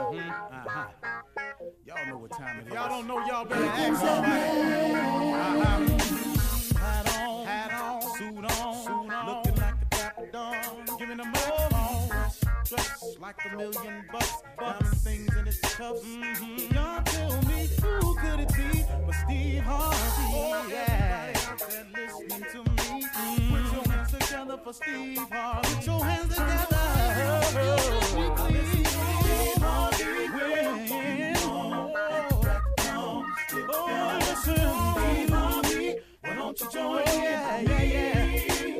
Y'all know what time it is. Y'all don't know, y'all better ask somebody. Hat on, suit on, looking like a dapper dog. Giving them all, dressed like $1,000,000. Diamond things in its cuffs. Y'all tell me who could it be but Steve Harvey? Yeah, everybody listening to me. Put your hands together for Steve Harvey. Put your hands together. Steve Harvey. Steve Harvey, why don't you join in? Yeah.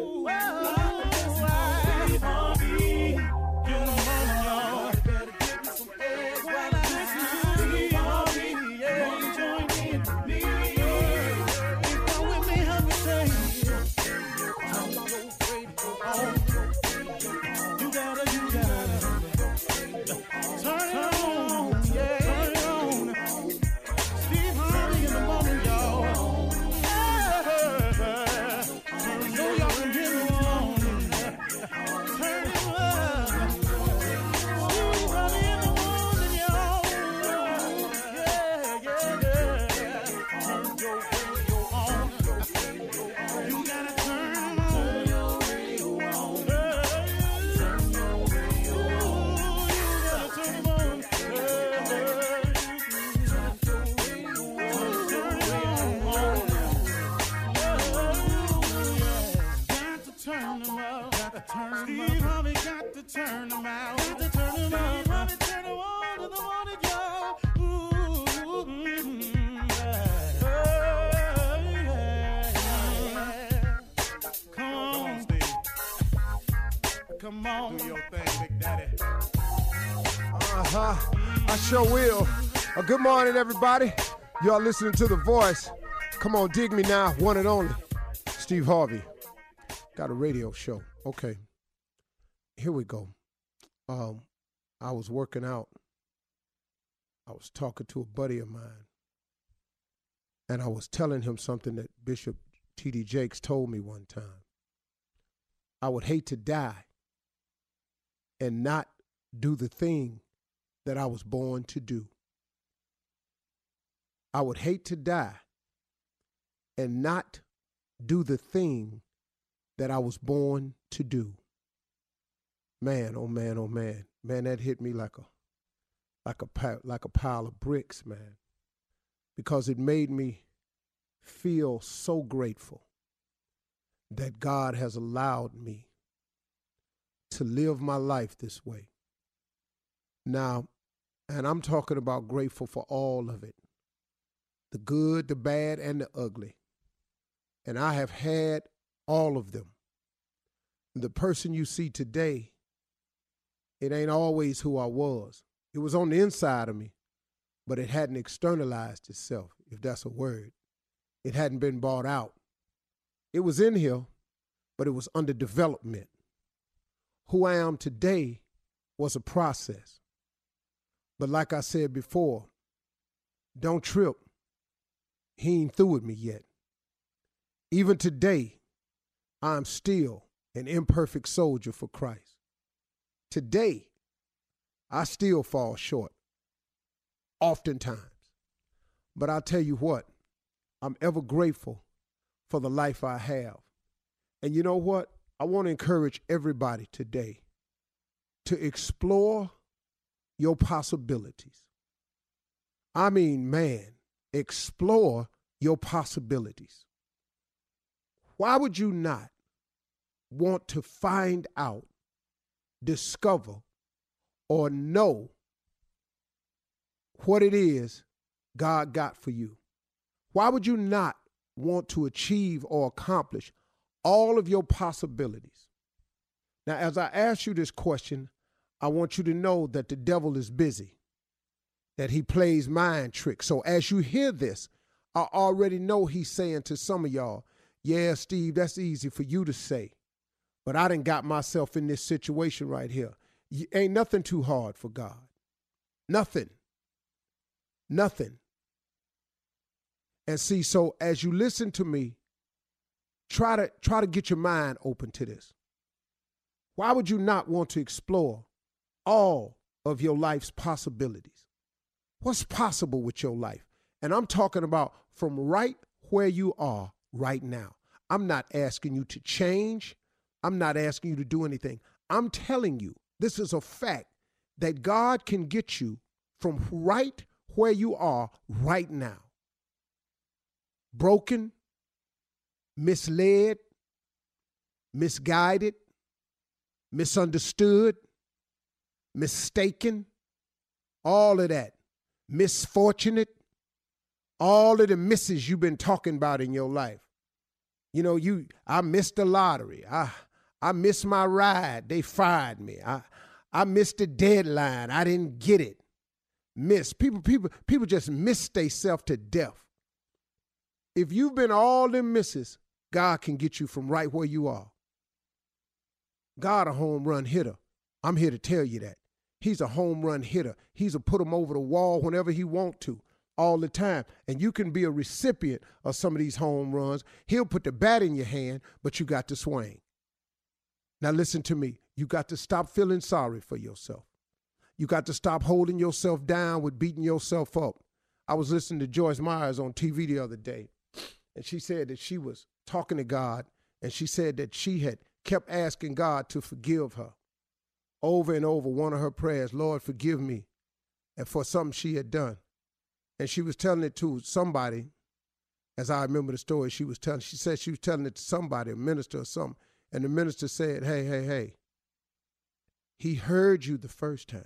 Steve Harvey, get them on, y'all. Better give me some eggs while I listen to Steve Harvey. Yeah, why you join in with me? Come with me, help me say. You gotta turn it on, yeah. Turn it on. Steve Harvey in the morning, y'all. So y'all can hear me on. Turn it up. Steve Harvey in the morning, y'all. Yeah. Turn your radio on. You gotta turn your radio on. Turn your radio on. You gotta turn it on. Turn them up, Steve Harvey got to turn them out. Got to turn them up. Steve Harvey turn them on in the morning, y'all. Come on, Steve. Come on. Do your thing, Big Daddy. I sure will. Good morning, everybody. Y'all listening to The Voice. Come on, dig me now, one and only. Steve Harvey. Got a radio show. Okay. Here we go. I was working out. I was talking to a buddy of mine. And I was telling him something that Bishop T.D. Jakes told me one time. I would hate to die and not do the thing that I was born to do. I would hate to die and not do the thing that I was born to do. Man, oh man, oh man. Man, that hit me like a pile of bricks, man. Because it made me feel so grateful that God has allowed me to live my life this way. Now, and I'm talking about grateful for all of it. The good, the bad, and the ugly. And I have had all of them. The person you see today, it ain't always who I was. It was on the inside of me, but it hadn't externalized itself, if that's a word. It hadn't been brought out. It was in here, but it was under development. Who I am today was a process. But like I said before, don't trip. He ain't through with me yet. Even today, I'm still an imperfect soldier for Christ. Today, I still fall short, oftentimes. But I'll tell you what, I'm ever grateful for the life I have. And you know what? I want to encourage everybody today to explore your possibilities. I mean, man, explore your possibilities. Why would you not want to find out, discover, or know what it is God got for you? Why would you not want to achieve or accomplish all of your possibilities? Now, as I ask you this question, I want you to know that the devil is busy, that he plays mind tricks. So as you hear this, I already know he's saying to some of y'all, yeah, Steve, that's easy for you to say, but I done got myself in this situation right here. Ain't nothing too hard for God. Nothing. Nothing. And see, so as you listen to me, try to get your mind open to this. Why would you not want to explore all of your life's possibilities. What's possible with your life? And I'm talking about from right where you are right now. I'm not asking you to change. I'm not asking you to do anything. I'm telling you, this is a fact, that God can get you from right where you are right now. Broken, misled, misguided, misunderstood, mistaken, all of that, misfortunate, all of the misses you've been talking about in your life. You know, I missed the lottery. I missed my ride. They fired me. I missed the deadline. I didn't get it. People just miss themselves to death. If you've been all them misses, God can get you from right where you are. God a home run hitter. I'm here to tell you that. He's a home run hitter. He's a put him over the wall whenever he want to, all the time. And you can be a recipient of some of these home runs. He'll put the bat in your hand, but you got to swing. Now listen to me. You got to stop feeling sorry for yourself. You got to stop holding yourself down with beating yourself up. I was listening to Joyce Myers on TV the other day, and she said that she was talking to God, and she said that she had kept asking God to forgive her. Over and over, one of her prayers, Lord, forgive me, and for something she had done. And she was telling it to somebody, as I remember the story she said she was telling it to somebody, a minister or something, and the minister said, hey, he heard you the first time.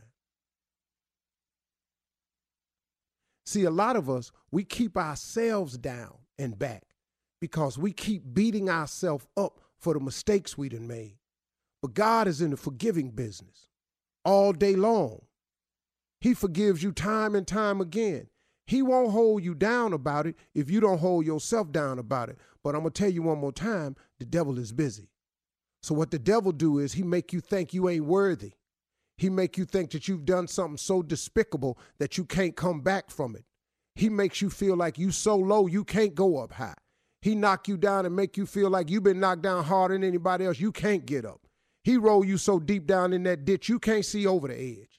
See, a lot of us, we keep ourselves down and back because we keep beating ourselves up for the mistakes we done made. But God is in the forgiving business all day long. He forgives you time and time again. He won't hold you down about it if you don't hold yourself down about it. But I'm going to tell you one more time, the devil is busy. So what the devil do is he make you think you ain't worthy. He make you think that you've done something so despicable that you can't come back from it. He makes you feel like you so low you can't go up high. He knock you down and make you feel like you've been knocked down harder than anybody else. You can't get up. He roll you so deep down in that ditch you can't see over the edge.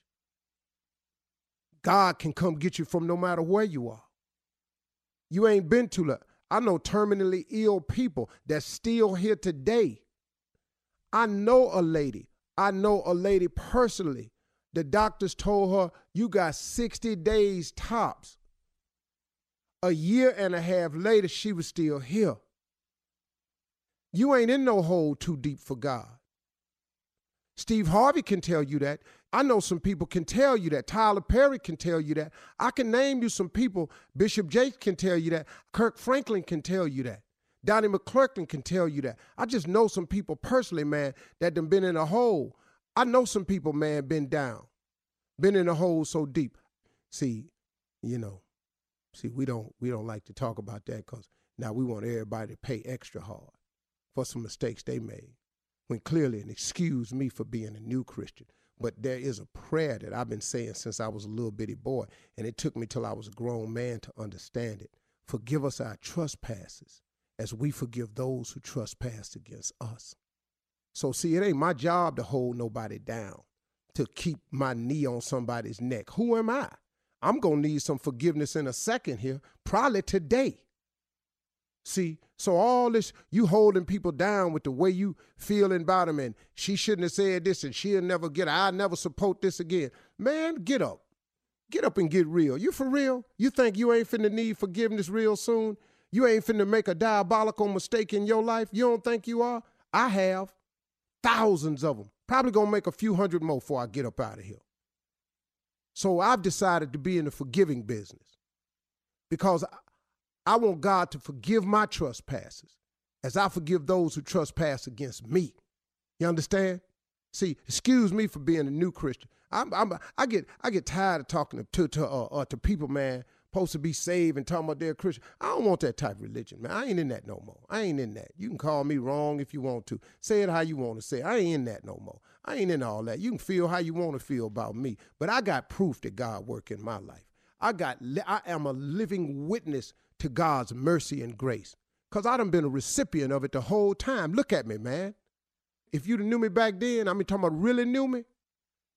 God can come get you from no matter where you are. You ain't been to the, I know terminally ill people that's still here today. I know a lady personally. The doctors told her, you got 60 days tops. A year and a half later, she was still here. You ain't in no hole too deep for God. Steve Harvey can tell you that. I know some people can tell you that. Tyler Perry can tell you that. I can name you some people. Bishop Jakes can tell you that. Kirk Franklin can tell you that. Donnie McClurkin can tell you that. I just know some people personally, man, that done been in a hole. I know some people, man, been down, been in a hole so deep. See, we don't like to talk about that because now we want everybody to pay extra hard for some mistakes they made. When clearly, and excuse me for being a new Christian, but there is a prayer that I've been saying since I was a little bitty boy, and it took me till I was a grown man to understand it. Forgive us our trespasses as we forgive those who trespass against us. So see, it ain't my job to hold nobody down, to keep my knee on somebody's neck. Who am I? I'm going to need some forgiveness in a second here, probably today. See, so all this, you holding people down with the way you feeling about them, and she shouldn't have said this, and she'll never get it. I'll never support this again. Man, get up. Get up and get real. You for real? You think you ain't finna need forgiveness real soon? You ain't finna make a diabolical mistake in your life? You don't think you are? I have. Thousands of them. Probably gonna make a few hundred more before I get up out of here. So I've decided to be in the forgiving business because I want God to forgive my trespasses as I forgive those who trespass against me. You understand? See, excuse me for being a new Christian. I get tired of talking to people, man, supposed to be saved and talking about they're Christian. I don't want that type of religion, man. I ain't in that no more. I ain't in that. You can call me wrong if you want to. Say it how you want to say it. I ain't in that no more. I ain't in all that. You can feel how you want to feel about me, but I got proof that God work in my life. I am a living witness to God's mercy and grace because I done been a recipient of it the whole time. Look at me, man. If you'd have knew me back then, talking about really knew me,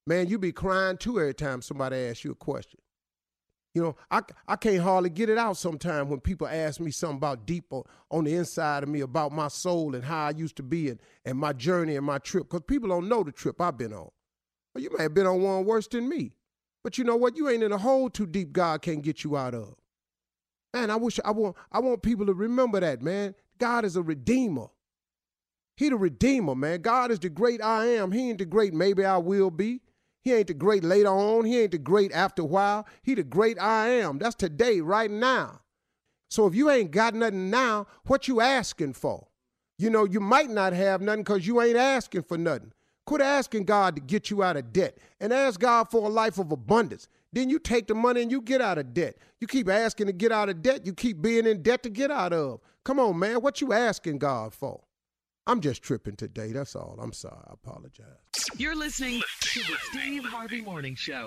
Man, you be crying too every time somebody asks you a question. You know, I can't hardly get it out sometimes when people ask me something about deep on the inside of me, about my soul and how I used to be and my journey and my trip. Because people don't know the trip I've been on. Well, you may have been on one worse than me. But you know what? You ain't in a hole too deep God can't get you out of. Man, I want people to remember that, man. God is a redeemer. He the redeemer, man. God is the great I am. He ain't the great maybe I will be. He ain't the great later on. He ain't the great after a while. He the great I am. That's today, right now. So if you ain't got nothing now, what you asking for? You know, you might not have nothing because you ain't asking for nothing. Quit asking God to get you out of debt and ask God for a life of abundance. Then you take the money and you get out of debt. You keep asking to get out of debt. You keep being in debt to get out of. Come on, man. What you asking God for? I'm just tripping today. That's all. I'm sorry. I apologize. You're listening to the Steve Harvey Morning Show.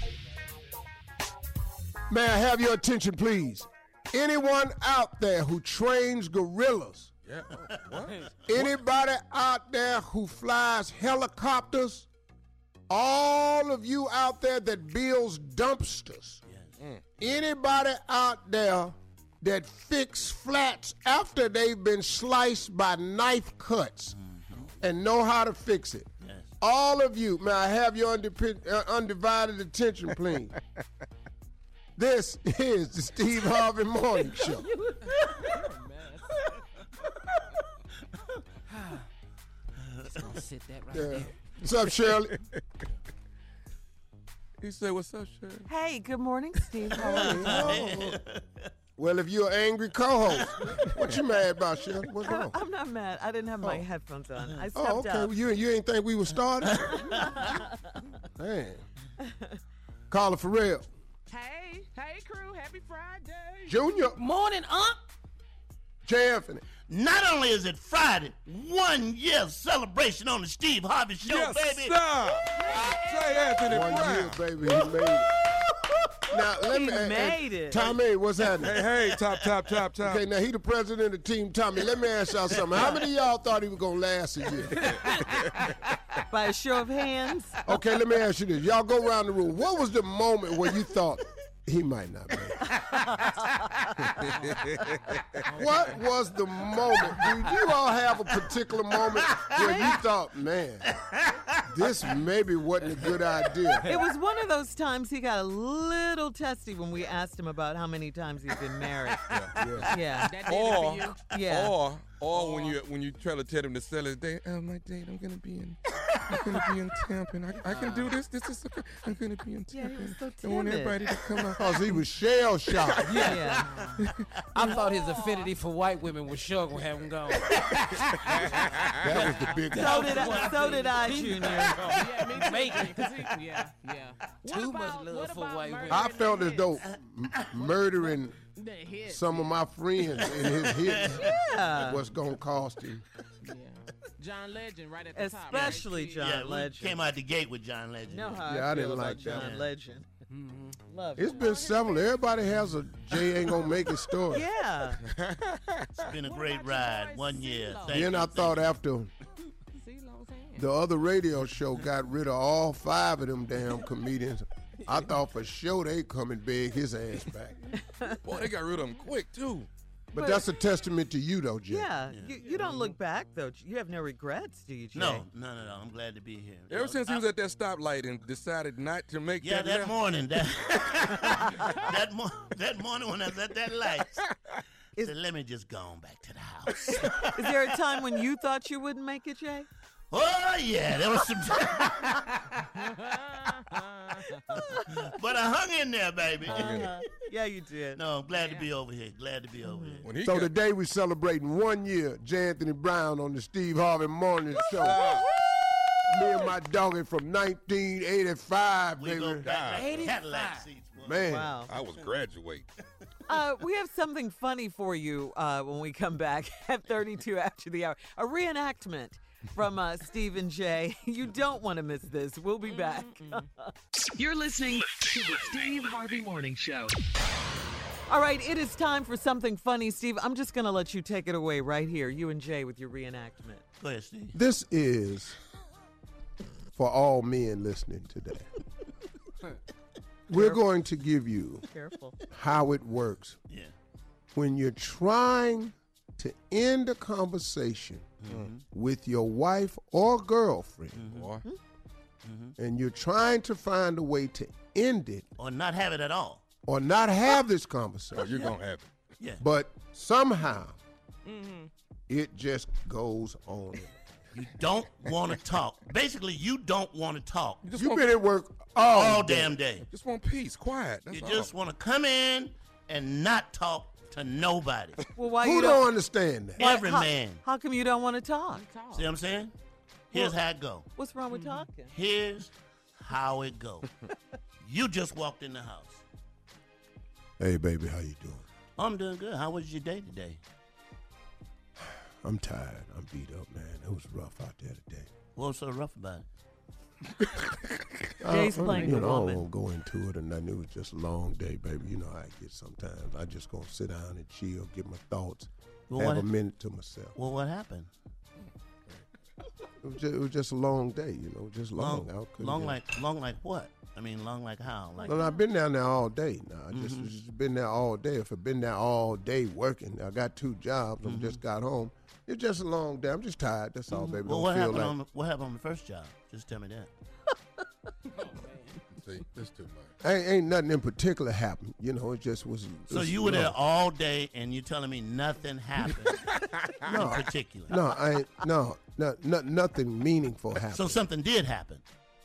May I have your attention, please? Anyone out there who trains gorillas? Yeah. What? Anybody out there who flies helicopters? All of you out there that builds dumpsters? Yes. Anybody out there that fix flats after they've been sliced by knife cuts and know how to fix it? Yes. All of you, may I have your undivided attention, please? This is the Steve Harvey Morning Show. Just gonna sit that right there. What's up, Shirley? He said, what's up, Shirley? Hey, good morning, Steve. How are you? Well, if you're an angry co-host, what you mad about, Shirley? What's wrong? I'm not mad. I didn't have my headphones on. I stepped okay. up. Well, you ain't think we were starting? Man. Carla Farrell. Hey, crew. Happy Friday. Junior. Morning, Unc. J. Anthony. Not only is it Friday, 1 year celebration on the Steve Harvey Show, Yes, baby. sir. J. Anthony 1 Brown. year, baby. He made it. Now, let me. made it. Tommy, what's happening? Hey, top. Okay, now he the president of Team Tommy. Let me ask y'all something. How many of y'all thought he was going to last a year? By a show of hands. Okay, let me ask you this. Y'all go around the room. What was the moment where you thought he might not make it? What was the moment? Do you all have a particular moment where you thought, man, this maybe wasn't a good idea? It was one of those times he got a little testy when we asked him about how many times he's been married. Yeah. That did it for you. Yeah. Or when you try to tell him to sell his date, my date, I'm gonna be in Tampa. I can do this. This is okay. I'm gonna be in Tampa. Yeah, he was so I want timid. everybody to come out. Because he was shell-shocked. Yeah. I thought his affinity for white women was sure gonna have him gone. That was the big So did I, Junior. Yeah, me too. Make it. Yeah. Too much love for white women. I felt as though murdering the hit. some of my friends in his hits was going to cost him. Yeah. John Legend right at the top. Especially John Yeah, we Legend. came out the gate with John Legend. You know how Yeah, I feel didn't about like that John one. Legend. Love It's it. been several. Everybody has a Jay ain't going to make it story. Yeah. It's been a great ride. 1 year. Thank Then you. I thought after CeeLo's hand. the other radio show got rid of all 5 of them damn comedians, I thought for sure they come and beg his ass back. Boy, they got rid of him quick, too. But that's a testament to you, though, Jay. Yeah. You don't look back, though. You have no regrets, do you, Jay? No. I'm glad to be here. Ever since he was at that stoplight and decided not to make Yeah, that left. morning. That morning when I was at that light. I said, let me just go on back to the house. Is there a time when you thought you wouldn't make it, Jay? Oh, yeah, there was some But I hung in there, baby. Yeah, you did. No, I'm glad to be over here. Glad to be over here. When he So got- today we're celebrating 1 year, J. Anthony Brown on the Steve Harvey Morning Show. Me and my doggy from 1985, We baby. go back like Cadillac seats, boy. Man, Wow. I was graduate. We have something funny for you when we come back at 32 after the hour. A reenactment from Steve and Jay. You don't want to miss this. We'll be back. You're listening to the Steve Harvey Morning Show. All right, it is time for something funny. Steve, I'm just going to let you take it away right here. You and Jay with your reenactment. Go ahead, Steve. this is for all men listening today. We're going to give you Careful. how it works Yeah. when you're trying to end a conversation with your wife or girlfriend, Boy. and you're trying to find a way to end it Or not have it at all. or not have this Oh, conversation. you're going to have it. Yeah. But somehow it just goes on. You don't want to talk. Basically, you don't want to talk You just You've want, been at work all day. damn day. just want peace, quiet. That's You all. just want to come in and not talk to nobody. Well, why Who you don't understand that? Every how, man. How come you don't want to talk? See what I'm saying? Here's how it go. What's wrong with talking? Here's how it go. You just walked in the house. Hey, baby, how you doing? I'm doing good. How was your day today? I'm tired. I'm beat up, man. It was rough out there today. What was so rough about it? Jay's playing you the know, I woman. won't go into it or nothing. It was just a long day, baby. You know how I get sometimes. I just gonna sit down and chill, get my thoughts, Well, have what- a minute to myself. Well, what happened? It was just a long day, you know, just long. I couldn't Long get- like what? I mean, long like how? Like Well, I've been down there all day. Now I just been there all day. If I've been there all day working, I got 2 jobs. I just got home. It's just a long day. I'm just tired. That's all, baby. well, Don't what feel happened like. on what happened on the first job? Just tell me that. See, that's too much. Ain't nothing in particular happened. You know, it just was. So it's- you were there no. all day, and you telling me nothing happened in particular. No, I ain't. No, nothing meaningful happened. So something did happen.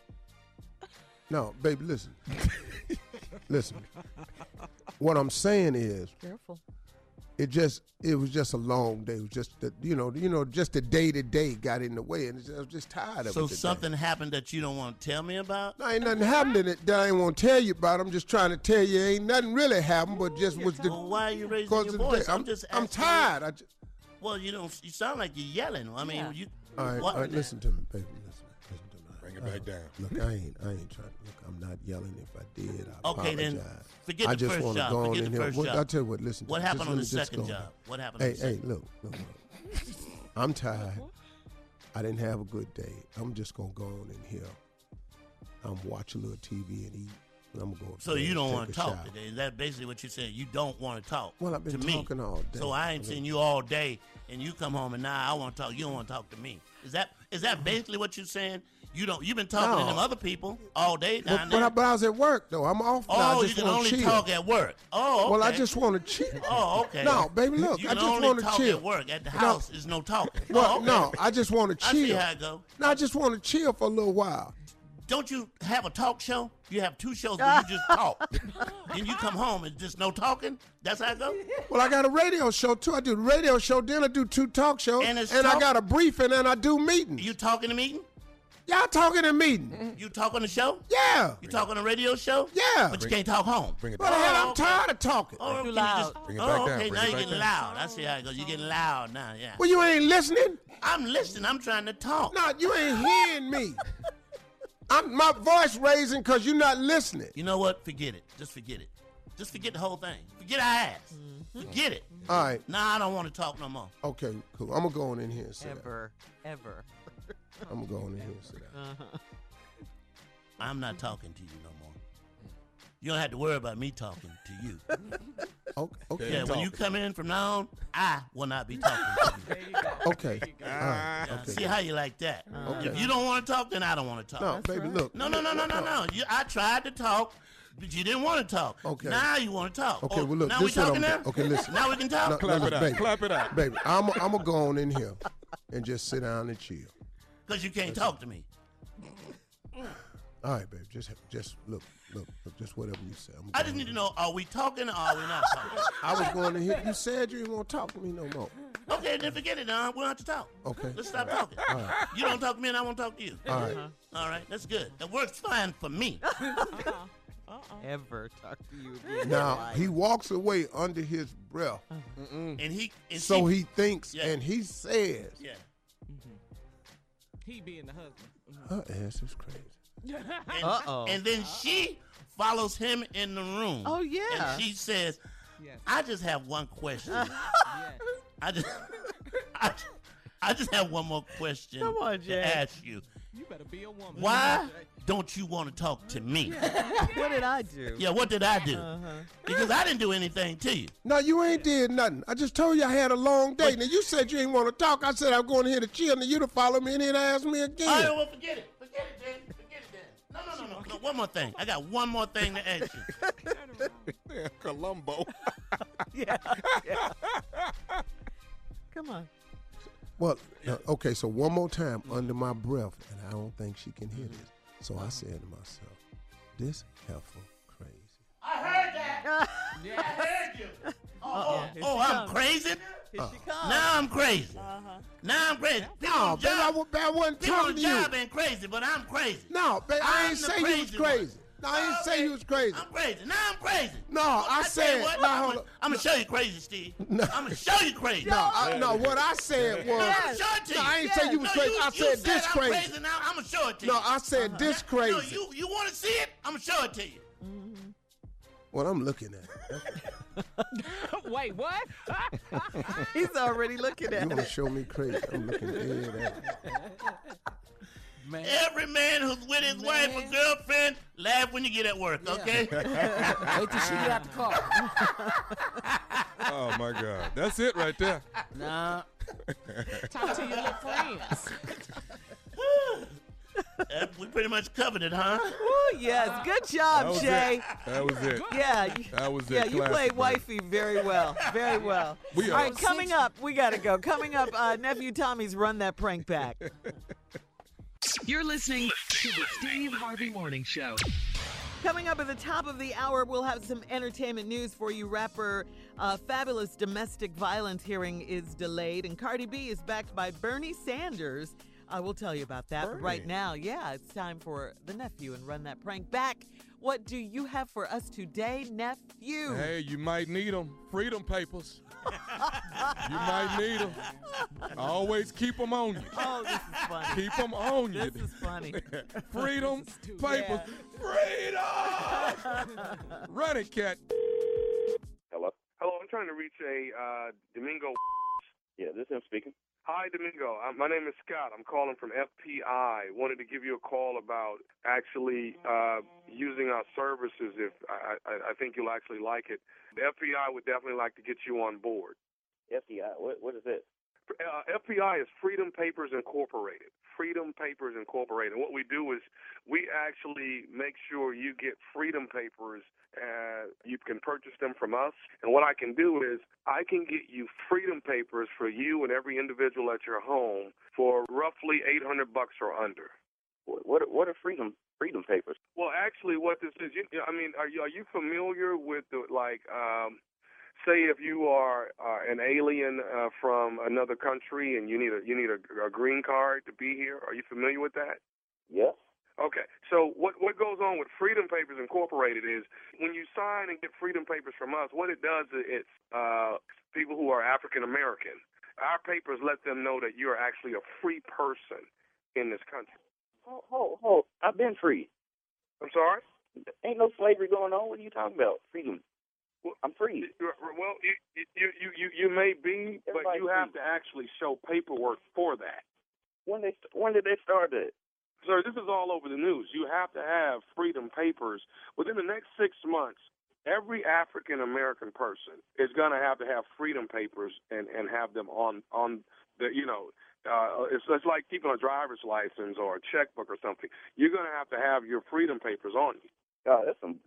No, baby, listen. Listen. What I'm saying is, Careful. it was just a long day. It was just the, just the day to day got in the way, and I was just tired of So it. today. something happened that you don't want to tell me about? No, ain't nothing happened in it that I ain't want to tell you about. I'm just trying to tell you, ain't nothing really happened, but just was the. Well, why are you raising cause your of the voice? day. I'm just I'm asking tired. Well, you don't. You sound like you're yelling. I mean, Yeah. you. All right, what- listen to me, baby. Listen to me. Bring it back down. Look, I ain't trying. Look, I'm not yelling. If I did, I Okay, then apologize. forget I the just first want to job. go on Forget in the here. first What, job. I'll tell you what. Listen. What to me. happened Just on let the me just second go. job? What happened? Hey, on the second? look. I'm tired. I didn't have a good day. I'm just gonna go on in here. I'm watch a little TV and eat. And I'm gonna go. So upstairs you don't and want take to a talk shower. today? Is that basically what you're saying? You don't want to talk? Well, I've been to me. talking all day. So I ain't seen you all day, and you come home and now I want to talk. You don't want to talk to me. Is that basically what you're saying? You don't. You've been talking to No. them other people all day down there. But I was at work though. I'm off now. I Oh, you just can wanna only chill. talk at work. Oh, okay. Well, I just want to chill. Oh, okay. No, baby, look, You I can just only want to talk chill. at work. At the No. house, is no talking. Well, oh, okay. no, I just want to I chill. see how it go. No, I just want to chill for a little while. Don't you have a talk show? You have 2 shows where you just talk. Then you come home and just no talking? That's how it go? Well, I got a radio show too. I do the radio show, then I do 2 talk shows, And it's I talk- got a briefing, and I do meetings. You talk in the meeting? Y'all talking in meetings? You talk on the show? Yeah. You talk on the radio show? Yeah. But you can't talk home. Bring it What the back. hell? Oh, I'm tired of talking. Oh, Too can you loud. just- Bring it back down, okay, bring now it you're back getting down. loud. I see how it goes. You're getting loud now, yeah. Well, you ain't listening. I'm listening. I'm trying to talk. No, you ain't hearing me. My voice raising because you're not listening. You know what? Forget it. Just forget it. Just forget the whole thing. Forget our ass. Forget it. All right. Nah, I don't want to talk no more. Okay, cool. I'm going to go on in here and sit down. Ever. I'm going to go on in here and sit down. I'm not talking to you no more. You don't have to worry about me talking to you. Okay. Yeah, when you come in from now on, I will not be talking to you. There you go. Okay. All right. Yeah, Okay. see how you like that. Okay. If you don't want to talk, then I don't want to talk. No, baby, look. No. I tried to talk, but you didn't want to talk. Okay. Now you want to talk. Okay, Oh, well, look, now we this what talking I'm now? doing. Okay, listen. Now we can talk? No, Clap it listen, out. baby. Clap it out. Baby, I'm going to go on in here and just sit down and chill. Because you can't talk to me. All right, baby. Just look, just whatever you say. I just need to know, are we talking or are we not talking? I was going to hear you said you didn't want to talk to me no more. Okay, then forget it, Don. We don't have to talk. Okay. Let's stop talking. All right. You don't talk to me and I won't talk to you. All right. All right, that's good. That works fine for me. Ever talk to you again. Now he walks away under his breath, And so she- he thinks Yeah. and he says, Yeah. He being the husband. "Her ass is crazy." And, Uh-oh. and then she follows him in the room. Oh, yeah. And she says, Yes. I just have one question. Yes. I just have one more question Come on, Jay. to ask you. You better be a woman. Why don't you want to talk to me? What did I do? Yeah, what did I do? Because I didn't do anything to you. No, you ain't did nothing. I just told you I had a long day. Now, you said you ain't want to talk. I said I'm going here to chill, and you to follow me and then ask me again. All right, well, forget it. Forget it, then. Forget it, then. No. One more thing. I got one more thing to ask you. Yeah, Columbo. Yeah. Come on. Well, okay, so one more time under my breath, and I don't think she can hear this. So I said to myself, this heifer crazy. I heard that. I heard you. I'm crazy? Here she comes. Now I'm crazy. Now I'm crazy. No, baby, I wasn't People on talking the to you. job ain't crazy, but I'm crazy. No, baby, I I'm ain't the say you was crazy crazy. one. No, I didn't say you was crazy. I'm crazy. Now I'm crazy. No, Well, I tell you said, what, no, I'm hold on. going to show you crazy, Steve. No. I'm going to show you crazy. No, what I said was, I'm going to show it to you. no, I ain't say you was No, crazy. I you said said this I'm crazy. crazy. Now I'm going to show it to you. No, I said this crazy. No, you want to see it? I'm going to show it to you. What I'm looking at. Wait, what? He's already looking You at want to it. show me crazy. I'm looking dead at it. Man. Every man who's with his wife or girlfriend, laugh when you get at work, okay? Wait till she get out the car. Oh, my God. That's it right there. Nah. Talk to your little friends. We pretty much covered it, huh? Ooh, yes. Good job, That was Jay. it. That was it. Yeah. That was it. Yeah, you Classic, played baby. wifey very well. Very well. We All are. right, coming up, we got to go. Coming up, Nephew Tommy's Run That Prank Back. You're listening to the Steve Harvey Morning Show. Coming up at the top of the hour, we'll have some entertainment news for you. Rapper Fabulous domestic violence hearing is delayed, and Cardi B is backed by Bernie Sanders. I will tell you about that. But right now, yeah, it's time for the nephew and Run That Prank Back. What do you have for us today, nephew? Hey, you might need them. Freedom papers. You might need them. Always keep them on you. Oh, this is funny. Keep them on you. This is funny. Freedom papers. Freedom! Run it, cat. Hello, I'm trying to reach a Domingo. Yeah, this is him speaking. Hi, Domingo. My name is Scott. I'm calling from FPI. Wanted to give you a call about actually using our services. If I think you'll actually like it. The FPI would definitely like to get you on board. FDI, what is this? FPI is Freedom Papers Incorporated. Freedom Papers Incorporated. And what we do is we actually make sure you get freedom papers. You can purchase them from us. And what I can do is I can get you freedom papers for you and every individual at your home for roughly $800 or under. What are freedom papers? Well, actually, what this is, are you familiar with say if you are an alien from another country and you need a green card to be here? Are you familiar with that? Yes. Okay, so what goes on with Freedom Papers Incorporated is when you sign and get freedom papers from us, what it does is it's people who are African American. Our papers let them know that you're actually a free person in this country. Hold. I've been free. I'm sorry? Ain't no slavery going on. What are you talking about? Freedom. Well, I'm free. Well, you may be, but you have to actually show paperwork for that. When did they start that? Sir, this is all over the news. You have to have freedom papers. Within the next 6 months, every African-American person is going to have freedom papers and have them on the, it's like keeping a driver's license or a checkbook or something. You're going to have your freedom papers on you. That's some.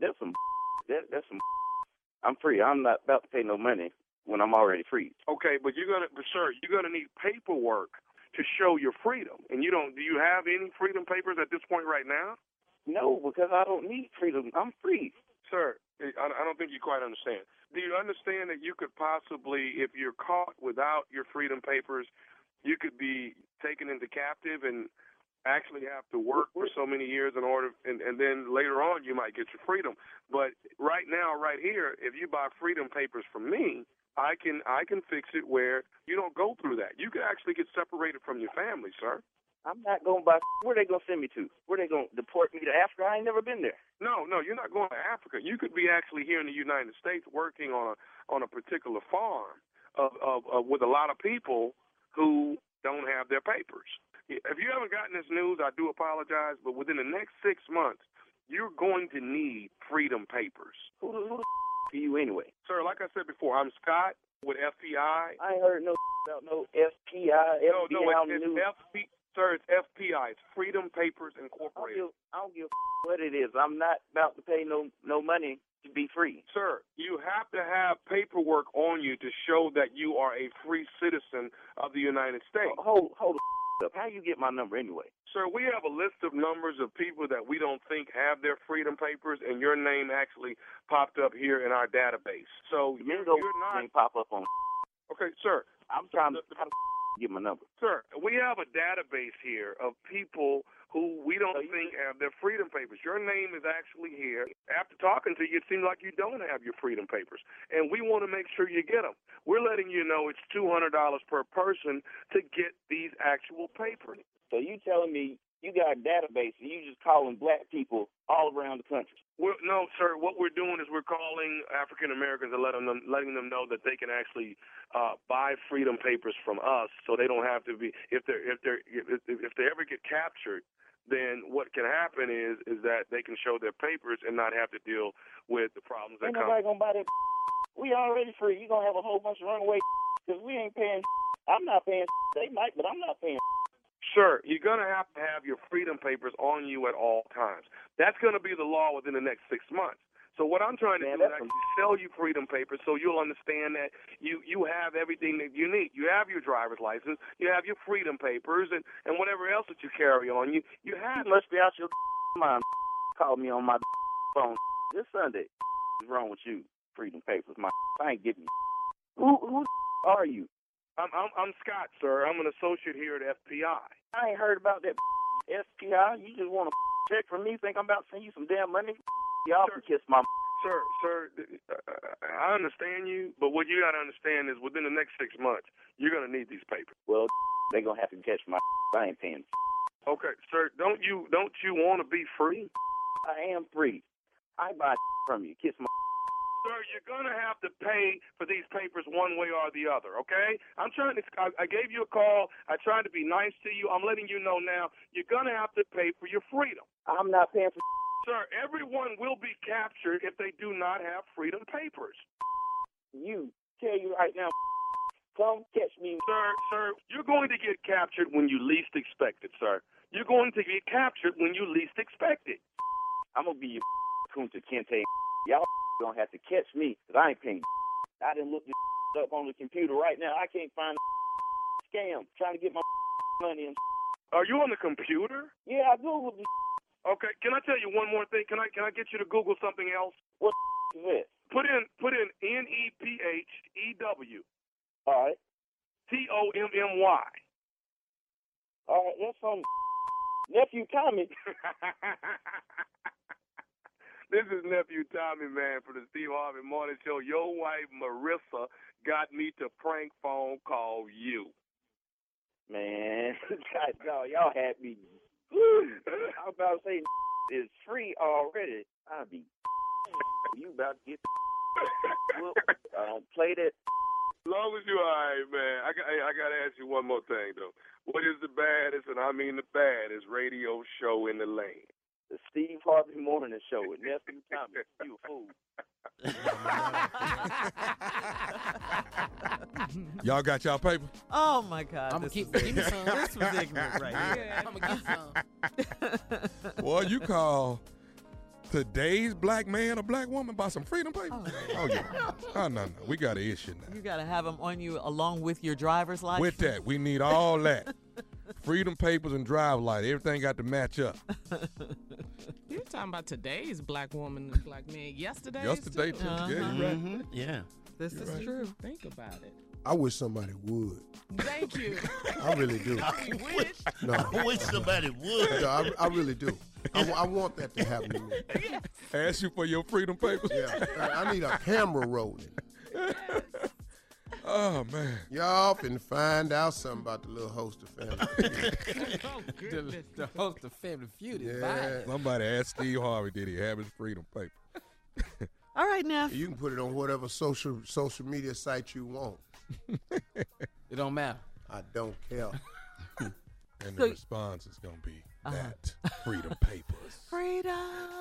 I'm free. I'm not about to pay no money when I'm already free. Okay, but you're gonna need paperwork to show your freedom. And do you have any freedom papers at this point right now? No, because I don't need freedom. I'm free. Sir, I don't think you quite understand. Do you understand that you could possibly, if you're caught without your freedom papers, you could be taken into captive and actually have to work for so many years in order, and then later on you might get your freedom. But right now, right here, if you buy freedom papers from me, I can fix it where you don't go through that. You can actually get separated from your family, sir. I'm not going by. Where they going to send me to? Where they going to deport me to Africa? I ain't never been there. No, you're not going to Africa. You could be actually here in the United States working on a particular farm with a lot of people who don't have their papers. If you haven't gotten this news, I do apologize, but within the next 6 months, you're going to need freedom papers. Who the are you anyway? Sir, like I said before, I'm Scott with FPI. I ain't heard no about no FPI. No, it's FP. Sir, it's FPI. It's Freedom Papers Incorporated. I don't give what it is. I'm not about to pay no money to be free. Sir, you have to have paperwork on you to show that you are a free citizen of the United States. Hold up. How you get my number anyway? Sir, we have a list of numbers of people that we don't think have their freedom papers, and your name actually popped up here in our database. So you're not pop up on. Okay, sir. I'm trying to get my number. Sir, we have a database here of people who we don't think have their freedom papers. Your name is actually here. After talking to you, it seems like you don't have your freedom papers, and we want to make sure you get them. We're letting you know it's $200 per person to get these actual papers. So you telling me you got a database and you just calling black people all around the country? No, sir. What we're doing is we're calling African Americans and letting them know that they can actually buy freedom papers from us, so they don't have to be if they ever get captured. Then what can happen is that they can show their papers and not have to deal with the problems that come. Ain't nobody gonna buy that. We already free. You gonna have a whole bunch of runaway because we ain't paying. I'm not paying. They might, but I'm not paying. Sir, you're going to have your freedom papers on you at all times. That's going to be the law within the next 6 months. So what I'm trying to do is actually sell you freedom papers so you'll understand that you have everything that you need. You have your driver's license, you have your freedom papers, and whatever else that you carry on you. You have. You must be out your mind. Call me on my phone this Sunday. What's wrong with you? Freedom papers, I ain't getting you. Who are you? I'm Scott, sir. I'm an associate here at FPI. I ain't heard about that FPI. You just want to check from me? Think I'm about to send you some damn money? Y'all can kiss my. Sir, I understand you, but what you got to understand is within the next 6 months, you're going to need these papers. Well, they gonna have to catch my. I ain't paying. Okay, sir. Don't you want to be free? I am free. I buy from you. Kiss my. Sir, you're going to have to pay for these papers one way or the other, okay? I gave you a call. I tried to be nice to you. I'm letting you know now you're going to have to pay for your freedom. I'm not paying for. Sir, everyone will be captured if they do not have freedom papers. You, tell you right now, come catch me. Sir, you're going to get captured when you least expect it, sir. You're going to get captured when you least expect it. I'm going to be your Kunta Kinte. Y'all gonna have to catch me, because I ain't paying. I done looked this up on the computer right now. I can't find scam trying to get my money. Are you on the computer? Yeah, I Googled this. Okay, can I tell you one more thing? Can I get you to Google something else? What is it? Put in NEPHEW. All right. TOMMY. All right, that's from Nephew Tommy. This is Nephew Tommy, man, for the Steve Harvey Morning Show. Your wife, Marissa, got me to prank phone call you. Man, y'all had me. I was about to say, it's free already. I'll be. You about to get. I don't play that. As long as you all right, man. I got to ask you one more thing, though. What is the baddest, and I mean the baddest, radio show in the land? The Steve Harvey Morning Show with Nephew Tommy. You a fool. Y'all got y'all paper? Oh, my God. I'm going to give me some. This was ignorant right here. Yeah, I'm going to get some. Boy, you call today's black man or black woman by some freedom papers? Oh, yeah. Oh, no. We got an issue now. You got to have them on you along with your driver's license? With that. We need all that. Freedom papers and drive light. Everything got to match up. You're talking about today's black woman and black man. Yesterday, too. Yeah, you're right. Yeah. This is true. Think about it. I wish somebody would. Thank you. I really do. You wish. No. I wish somebody would. No, I really do. I want that to happen to me. Ask you for your freedom papers? Yeah. I need a camera rolling. Oh, man. Y'all can find out something about the little host of family. Oh, goodness. The host of Family Feud is Yeah. fine. Somebody asked Steve Harvey, did he have his freedom paper? All right, Neff. You can put it on whatever social media site you want. It don't matter. I don't care. And So- the response is going to be that freedom papers. Freedom.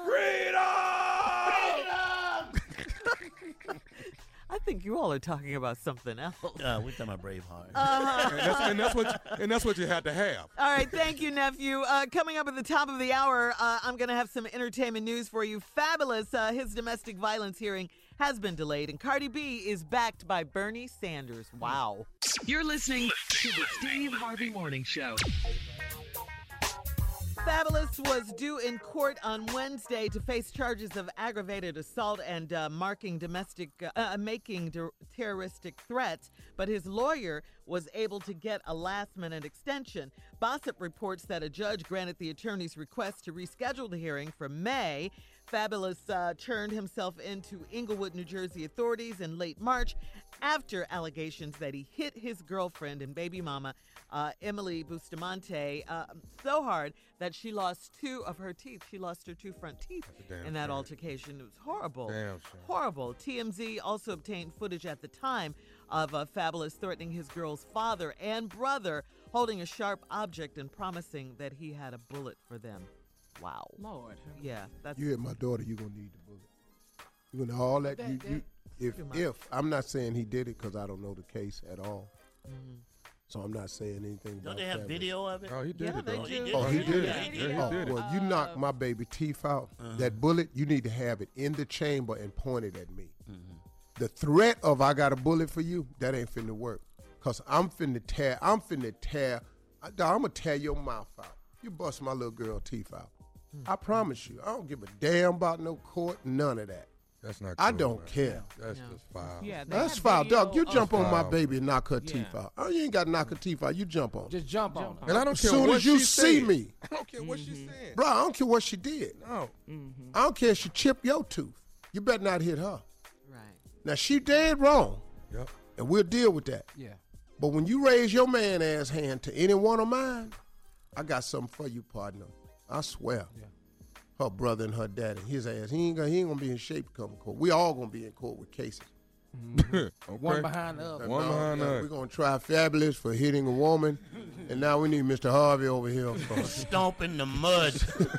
I think you all are talking about something else. We're talking about Braveheart. And that's what you had to have. All right, thank you, nephew. Coming up at the top of the hour, I'm going to have some entertainment news for you. Fabulous. His domestic violence hearing has been delayed, and Cardi B is backed by Bernie Sanders. Wow. You're listening to the Steve Harvey Morning Show. Fabulous was due in court on Wednesday to face charges of aggravated assault and making terroristic threats, but his lawyer was able to get a last-minute extension. Gossip reports that a judge granted the attorney's request to reschedule the hearing for May. Fabulous turned himself into Englewood, New Jersey authorities in late March after allegations that he hit his girlfriend and baby mama, Emily Bustamante, so hard that she lost 2 of her teeth. She lost her 2 front teeth in that altercation. It was horrible. Damn shame. Horrible. TMZ also obtained footage at the time of Fabulous threatening his girl's father and brother, holding a sharp object and promising that he had a bullet for them. Wow. Lord. Yeah, that's You hit my daughter, you're going to need the bullet. You're going to all that. If I'm not saying he did it because I don't know the case at all. Mm-hmm. So I'm not saying anything Don't about they have Fabulous. video of it? Oh, he did Yeah, it, they though. do. Oh, he did Yeah, it? he did. Oh, well, you knocked my baby teeth out. That bullet, you need to have it in the chamber and point it at me. The threat of I got a bullet for you, that ain't finna work. Because I'm finna tear, I'm going to tear your mouth out. You bust my little girl teeth out. I promise you, I don't give a damn about no court, none of that. That's not I cool, don't man. care. That's just foul. Yeah, they That's have foul, video dog. You of- jump on my foul. baby and knock her teeth Yeah. out. Oh, you ain't got to knock her teeth out. You jump on her. Just jump on her. And I don't As care soon what as you she see said. me. I don't care what she said. Bro, I don't care what she did. No. I don't care if she chipped your tooth. You better not hit her. right. Now, she dead wrong, Yep. and we'll deal with that. Yeah. But when you raise your man-ass hand to any one of mine, I got something for you, partner. I swear. Yeah. Her brother and her daddy, his ass, he ain't gonna be in shape to come to court. We all gonna be in court with cases. Okay. One behind the other. One behind the other. We're gonna try Fabulous for hitting a woman, and now we need Mr. Harvey over here for Stomping the mud.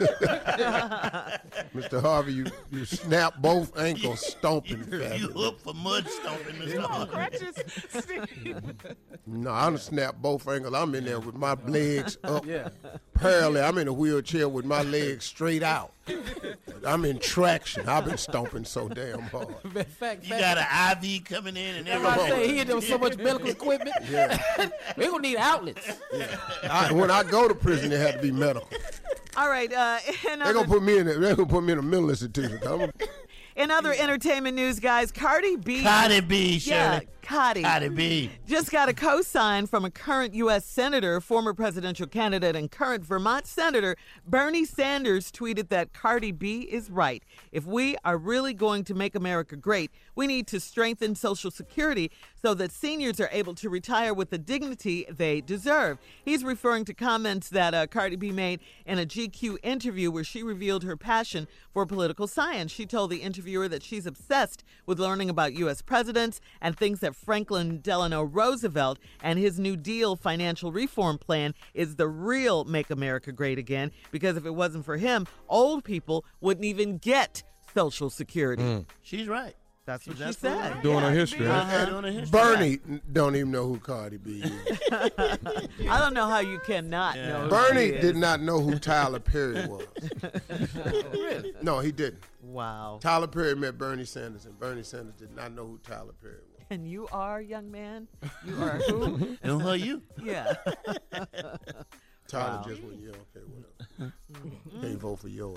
Mr. Harvey. You snap both ankles stomping You Fabulous. hook for mud stomping, Mr. Harvey. Crutches, Steve. No, I done snap both ankles. I'm in there with my legs up, Yeah. parallel. I'm in a wheelchair with my legs straight out. I'm in traction. I've been stomping so damn hard. In fact, You got an IV coming in and that's why I say everything. he hit them with so much medical equipment. Yeah. We gonna need outlets. When I go to prison, it had to be medical. All right. They're gonna put me in. They're gonna put me in a mental institution. In other entertainment news, guys, Cardi B. Cardi B, Shirley. Yeah, Cardi. Cardi B. Just got a cosign from a current U.S. Senator, former presidential candidate, and current Vermont Senator Bernie Sanders tweeted that Cardi B is right. If we are really going to make America great, we need to strengthen Social Security so that seniors are able to retire with the dignity they deserve. He's referring to comments that Cardi B made in a GQ interview where she revealed her passion for political science. She told the interviewer that she's obsessed with learning about U.S. presidents and thinks that Franklin Delano Roosevelt and his New Deal financial reform plan is the real Make America Great Again, because if it wasn't for him, old people wouldn't even get Social Security. She's right. That's what she That's said. right. Doing her history. huh? Doing a history. Bernie don't even know who Cardi B is. I don't know how you cannot know. who Bernie she is. did not know who Tyler Perry was. No, he didn't. Wow. Tyler Perry met Bernie Sanders, and Bernie Sanders did not know who Tyler Perry was. And you are, young man? You are who? And who are you? Yeah. Tyler Wow. just went, yeah, okay, whatever. Can't vote for your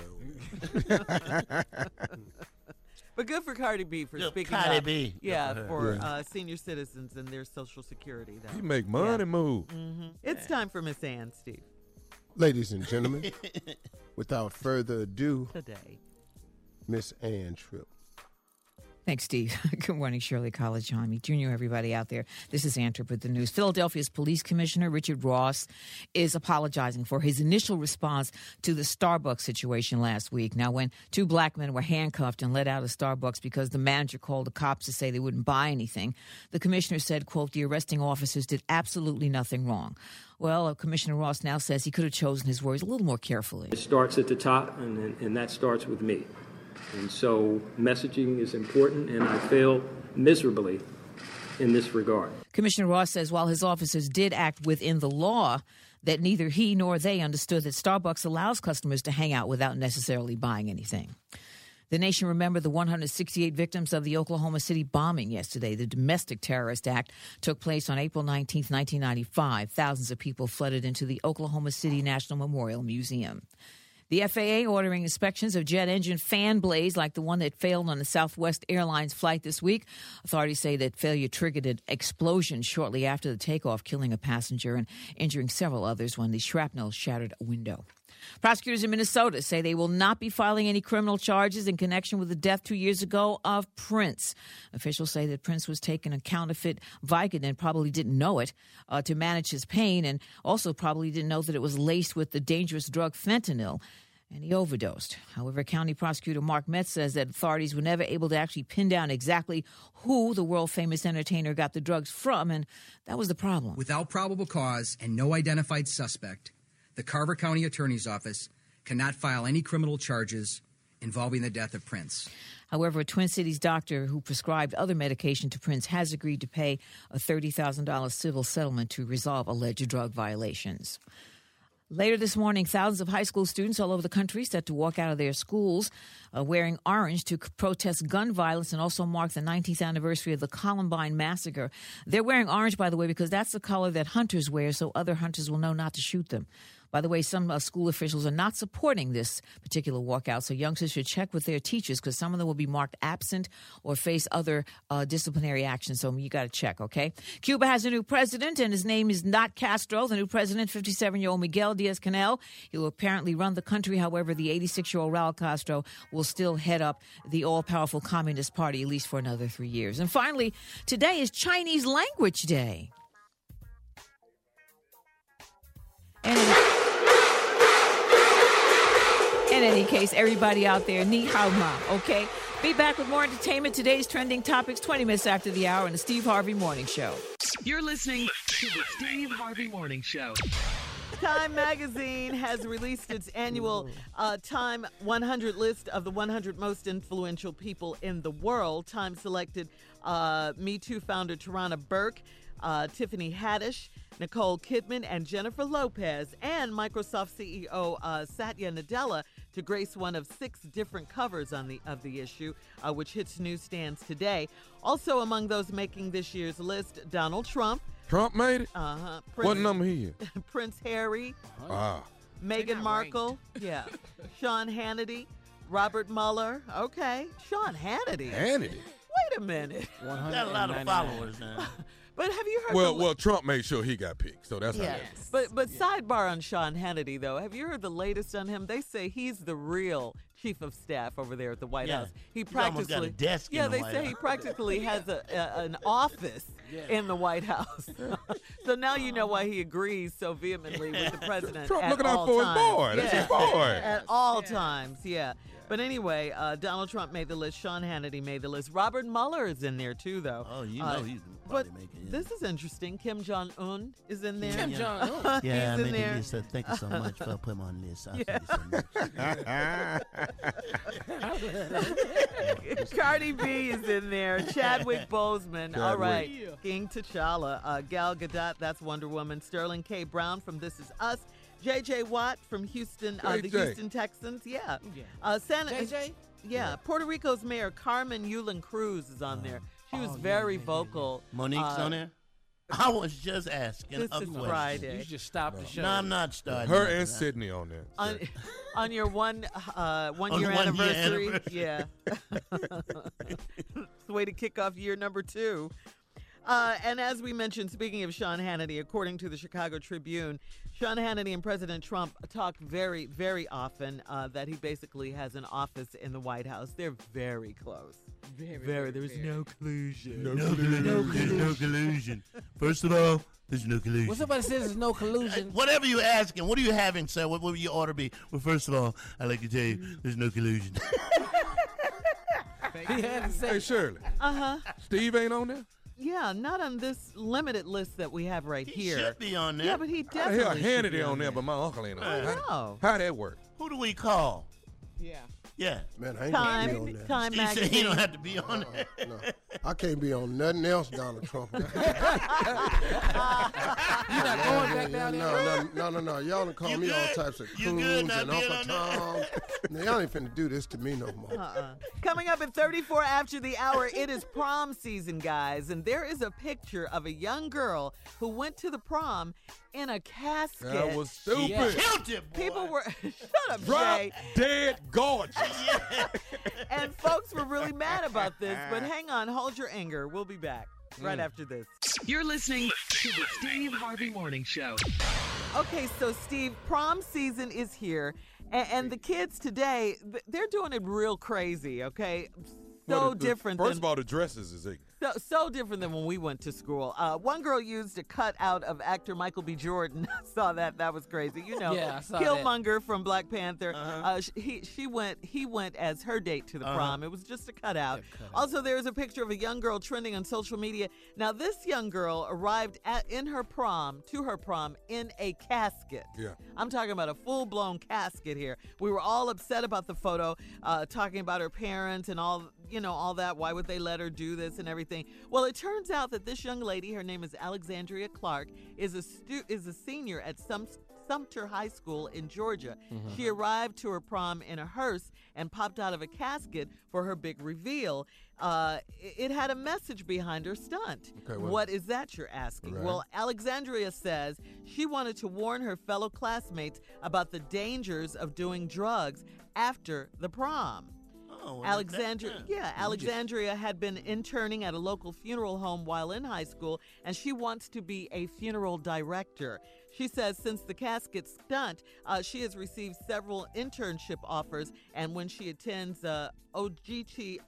But good for Cardi B for Good speaking Cardi up. B. Good Yeah, for her. for senior citizens and their Social Security. Though. He make money move. It's time for Miss Ann, Steve, Ladies and gentlemen, without further ado, today. Miss Ann Tripp. Thanks, Steve. Good morning, Shirley College, Jaime Jr., everybody out there. This is Anthrop with the news. Philadelphia's police commissioner, Richard Ross, is apologizing for his initial response to the Starbucks situation last week. Now, when two black men were handcuffed and let out of Starbucks because the manager called the cops to say they wouldn't buy anything, the commissioner said, quote, the arresting officers did absolutely nothing wrong. Well, Commissioner Ross now says he could have chosen his words a little more carefully. It starts at the top, and that starts with me. And so messaging is important, and I fail miserably in this regard. Commissioner Ross says while his officers did act within the law, that neither he nor they understood that Starbucks allows customers to hang out without necessarily buying anything. The nation remembered the 168 victims of the Oklahoma City bombing yesterday. The Domestic Terrorist Act took place on April 19, 1995. Thousands of people flooded into the Oklahoma City National Memorial Museum. The FAA ordering inspections of jet engine fan blades like the one that failed on the Southwest Airlines flight this week. Authorities say that failure triggered an explosion shortly after the takeoff, killing a passenger and injuring several others when the shrapnel shattered a window. Prosecutors in Minnesota say they will not be filing any criminal charges in connection with the death 2 years ago of Prince. Officials say that Prince was taking a counterfeit Vicodin and probably didn't know it to manage his pain, and also probably didn't know that it was laced with the dangerous drug fentanyl, and he overdosed. However, County Prosecutor Mark Metz says that authorities were never able to actually pin down exactly who the world-famous entertainer got the drugs from, and that was the problem. Without probable cause and no identified suspect, the Carver County Attorney's Office cannot file any criminal charges involving the death of Prince. However, a Twin Cities doctor who prescribed other medication to Prince has agreed to pay a $30,000 civil settlement to resolve alleged drug violations. Later this morning, thousands of high school students all over the country set to walk out of their schools wearing orange to protest gun violence and also mark the 19th anniversary of the Columbine massacre. They're wearing orange, by the way, because that's the color that hunters wear, so other hunters will know not to shoot them. By the way, some school officials are not supporting this particular walkout, so youngsters should check with their teachers because some of them will be marked absent or face other disciplinary action. So you got to check, okay? Cuba has a new president, and his name is not Castro. The new president, 57-year-old Miguel Diaz-Canel, he will apparently run the country. However, the 86-year-old Raul Castro will still head up the all-powerful Communist Party at least for another 3 years. And finally, today is Chinese Language Day. In any case, everybody out there, ni hao ma, okay? Be back with more entertainment. Today's trending topics 20 minutes after the hour on the Steve Harvey Morning Show. You're listening to the Steve Harvey Morning Show. Time magazine has released its annual Time 100 list of the 100 most influential people in the world. Time selected Me Too founder Tarana Burke, Tiffany Haddish, Nicole Kidman, and Jennifer Lopez, and Microsoft CEO Satya Nadella to grace one of 6 different covers of the issue, which hits newsstands today. Also among those making this year's list, Donald Trump. Trump made it? Uh-huh. What number he is? Prince Harry. Ah. Meghan Markle. Yeah. Sean Hannity. Robert Mueller. Okay. Sean Hannity. Hannity? Wait a minute. Got a lot of followers now. But have you heard? Well, Trump made sure he got picked, so that's how. Yes. But sidebar on Sean Hannity though, have you heard the latest on him? They say he's the real chief of staff over there at the White House. He practically almost got a desk in the they White say House. he practically has an office in the White House. So now you know why he agrees so vehemently with the president. Trump at looking out all for times. his boy. That's his boy. At all times, yeah. But anyway, Donald Trump made the list. Sean Hannity made the list. Robert Mueller is in there, too, though. Oh, you know he's probably making it. This is interesting. Kim Jong-un is in there. Kim Jong-un. Yeah, I He's made in the there. list. Thank you so much for putting on this. Cardi B is in there. Chadwick Boseman. All right. King T'Challa. Gal Gadot, that's Wonder Woman. Sterling K. Brown from This Is Us. J.J. Watt from Houston, the Houston Texans. Yeah. JJ? Yeah. Puerto Rico's mayor, Carmen Yulín Cruz, is on there. She was very vocal. Monique's on there? I was just asking. This is Friday. You just stop the show. No, I'm not starting. Her and Sydney on there. On your one year anniversary. Yeah. It's the way to kick off year number 2. And as we mentioned, speaking of Sean Hannity, according to the Chicago Tribune, Sean Hannity and President Trump talk very, very often that he basically has an office in the White House. They're very close. Very. There's no collusion. No collusion. First of all, there's no collusion. When somebody says there's no collusion, Whatever you asking, what are you having, sir? What would your order be? Well, first of all, I'd like to tell you, there's no collusion. he had to say. Hey, Shirley. Steve ain't on there? Yeah, not on this limited list that we have right He here. should be on there. Yeah, but he Hell, definitely should Hannity be on there, but my uncle ain't on I there. know. How that work? Who do we call? Yeah. Yeah. Man, I ain't gonna be on there. Time Steve said magazine. he don't have to be on there. No, I can't be on nothing else, Donald Trump. You're not going back down there? No. Y'all done call You me good? all types of You good coons not and being Uncle on there? Toms. Now, y'all ain't finna do this to me no more. Coming up at 34 after the hour, it is prom season, guys. And there is a picture of a young girl who went to the prom in a casket. That was stupid. Killed it, boy. People were, shut up, Drop Jay. dead gorgeous. And folks were really mad about this, but hang on, hold your anger. We'll be back right after this. You're listening to the Steve Harvey Morning Show. Okay, so Steve, prom season is here, and the kids today, they're doing it real crazy, okay? So different. First of all, the dresses is ignorant. So different than when we went to school. One girl used a cutout of actor Michael B. Jordan. I saw that. That was crazy. You know, Yeah, I saw Killmonger from Black Panther. He went as her date to the prom. It was just a cutout. Also, there's a picture of a young girl trending on social media. Now, this young girl arrived to her prom in a casket. Yeah. I'm talking about a full-blown casket here. We were all upset about the photo, talking about her parents and all that. Why would they let her do this and everything? Well, it turns out that this young lady, her name is Alexandria Clark, is a senior at Sumter High School in Georgia. She arrived to her prom in a hearse and popped out of a casket for her big reveal. It had a message behind her stunt. Okay, well, what is that, you're asking? Right. Well, Alexandria says she wanted to warn her fellow classmates about the dangers of doing drugs after the prom. Oh, well, Alexandria had been interning at a local funeral home while in high school, and she wants to be a funeral director. She says since the casket stunt, she has received several internship offers, and when she attends OGT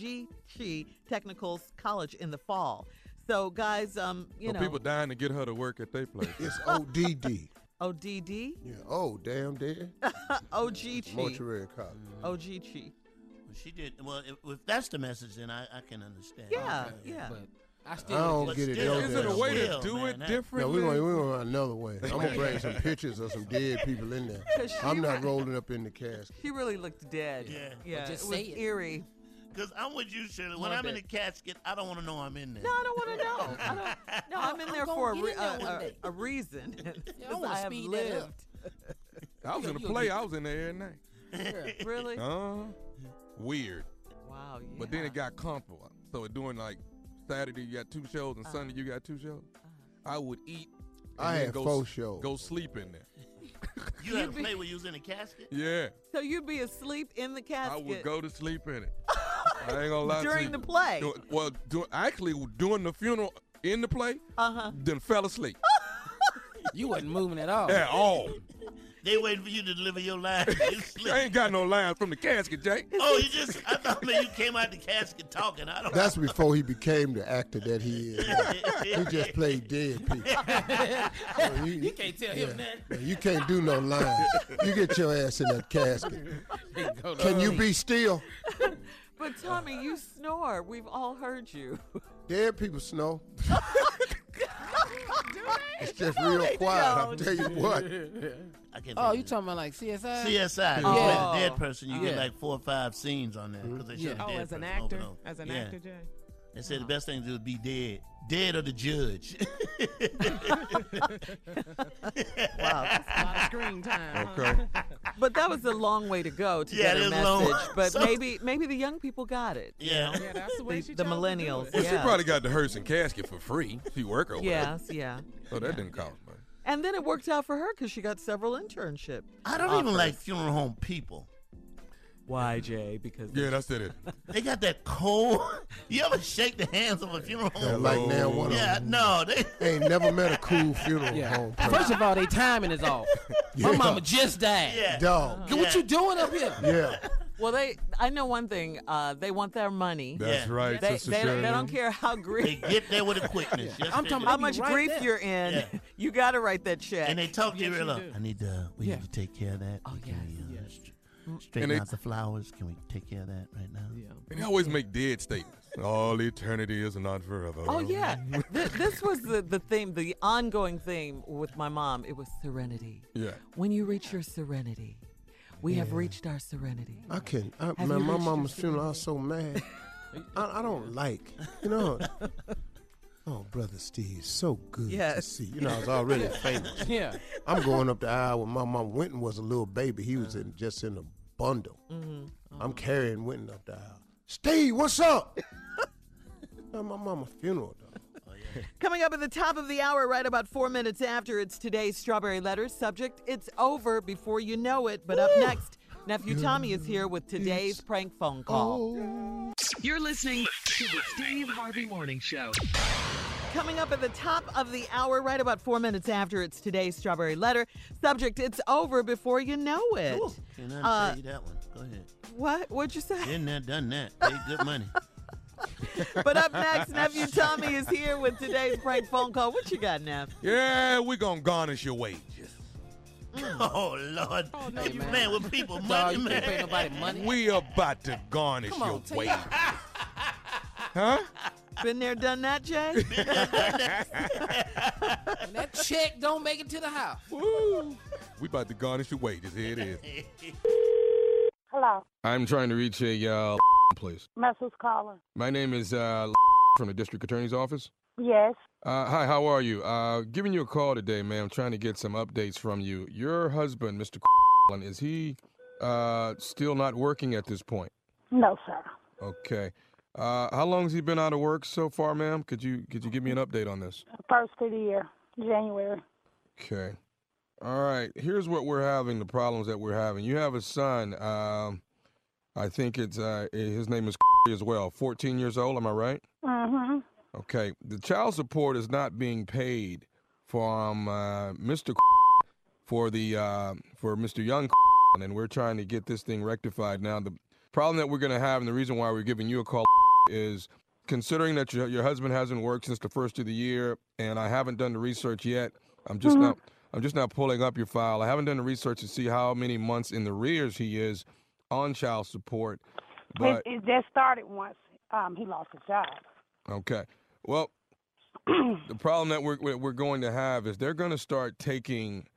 Technical College in the fall. So, guys, people dying to get her to work at their place. It's ODD. ODD? Yeah. Oh, damn dead. OGT. Mortuary college. OGT. She did. Well, if that's the message, then I can understand. Yeah. But I I still don't get it. still, Is it a way to Still, do man, it that- No, differently? we want another way. I'm gonna bring some pictures of some dead people in there. 'Cause she I'm not rolling up in the casket. She really looked dead. Yeah. But just it was say it. eerie. Because I'm with you, Shirley. When Little I'm in the bit. casket, I don't want to know I'm in there. No, I don't want to know. No, I'm in there gonna for get in there one day. a reason. I Because wanna I have speed that up. lived. I was in a play. I was in there every night. Really? Weird. Wow. Yeah. But then it got comfortable. So doing like Saturday you got 2 shows and Sunday you got 2 shows. I would eat. And I then had go 4 shows. Go sleep in there. You had to play when you was in the casket? Yeah. So you'd be asleep in the I casket would go to sleep in it. I ain't gonna lie to you. during the play. Actually, doing the funeral in the play, then fell asleep. You wasn't moving at all. At all. They waiting for you to deliver your line. You sleep. I ain't got no lines from the casket, Jay. Oh, I thought maybe you came out the casket talking. I don't That's before he became the actor that he is. He just played dead people. So You can't tell him that. You can't do no lines. You get your ass in that casket. Can you be still? But Tommy, you snore. We've all heard you. Dead people snore. It's just real quiet. I'll tell you what. Oh, you talking about like CSI? CSI. Oh. You play a dead person, you get like 4 or 5 scenes on there. 'Cause they show the Oh, dead as an person actor? over and over. As an Yeah. actor, Jay? They said the best thing to do is be dead. Dead or the judge. Wow. A lot of screen time. Okay. But that was a long way to go to get it her was long. message. But So- maybe the young people got it. you Yeah. know? Yeah, that's the way she The chose to do millennials. it. Well, Yeah. she probably got the hearse and casket for free. She work over there. Yes, yeah. So that didn't cost money. And then it worked out for her because she got several internship. I don't even offers. like funeral home people. Why, Jay? Because Yeah, that's it. They got that cold. You ever shake the hands of a funeral home? Yeah, like now one Yeah, of them. no. They ain't never met a cool funeral home. First of all, their timing is off. My Yeah. mama just died. Yeah. Dog. What you doing up here? Yeah. Well, I know one thing. They want their money. That's right, They Sister don't Shirley. care how They grief. get there with a quickness. Yes, I'm they talking do. How much right grief there. you're in. Yeah. You got to write that check. And they talk to you Yes, real you low. do. I need we need to take care of that. Oh, Can yes. we, And straighten they- out the flowers. Can we take care of that right now? Yeah. And they always make dead statements. All eternity is not forever. Oh yeah, this was the theme, the ongoing theme with my mom. It was serenity. Yeah. When you reach your serenity, we have reached our serenity. I can. Have Man, you my reached mama's your funeral, I was so mad. I don't like, Oh, Brother Steve, so good to Yes. see. I was already famous. Yeah. I'm going up the aisle with my mom. Winton was a little baby. He was just in a bundle. I'm carrying Winton up the aisle. Steve, what's up? My mama's funeral, though. Coming up at the top of the hour, right about 4 minutes after, it's today's Strawberry Letters. Subject, it's over before you know it. But up next, Nephew Tommy is here with today's prank phone call. You're listening to the Steve Harvey Morning Show. Coming up at the top of the hour, right about 4 minutes after, it's today's Strawberry Letter. Subject, it's over before you know it. Ooh, can I tell you that one? Go ahead. What? What'd you say? Been there, done that. Paid good money. But up next, Nephew Tommy is here with today's prank phone call. What you got, Neff? Yeah, we're going to garnish your wages. Oh, Lord. no, you man. man with people Dog, money, you man. can't pay nobody money. We about to garnish Come on, your take wages. Huh? Been there, done that, Jay? And that check don't make it to the house. Woo. We about to garnish your wages. Here it is. Hello. I'm trying to reach a place. Mess who's calling? My name is from the district attorney's office. Yes. Hi, how are you? Giving you a call today, ma'am. Trying to get some updates from you. Your husband, Mr. is he still not working at this point? No, sir. Okay. How long has he been out of work so far, ma'am? Could you give me an update on this? First of the year, January. Okay. All right. Here's what we're having, the problems that we're having. You have a son. I think it's his name is as well. 14 years old, am I right? Mm-hmm. Okay. The child support is not being paid from Mr. for Mr. Young, and we're trying to get this thing rectified. Now, the problem that we're going to have, and the reason why we're giving you a call, is considering that your husband hasn't worked since the first of the year, and I haven't done the research yet. I'm just now pulling up your file. I haven't done the research to see how many months in the rears he is on child support. But It just started once he lost his job. okay, well, the problem that we're going to have is they're going to start taking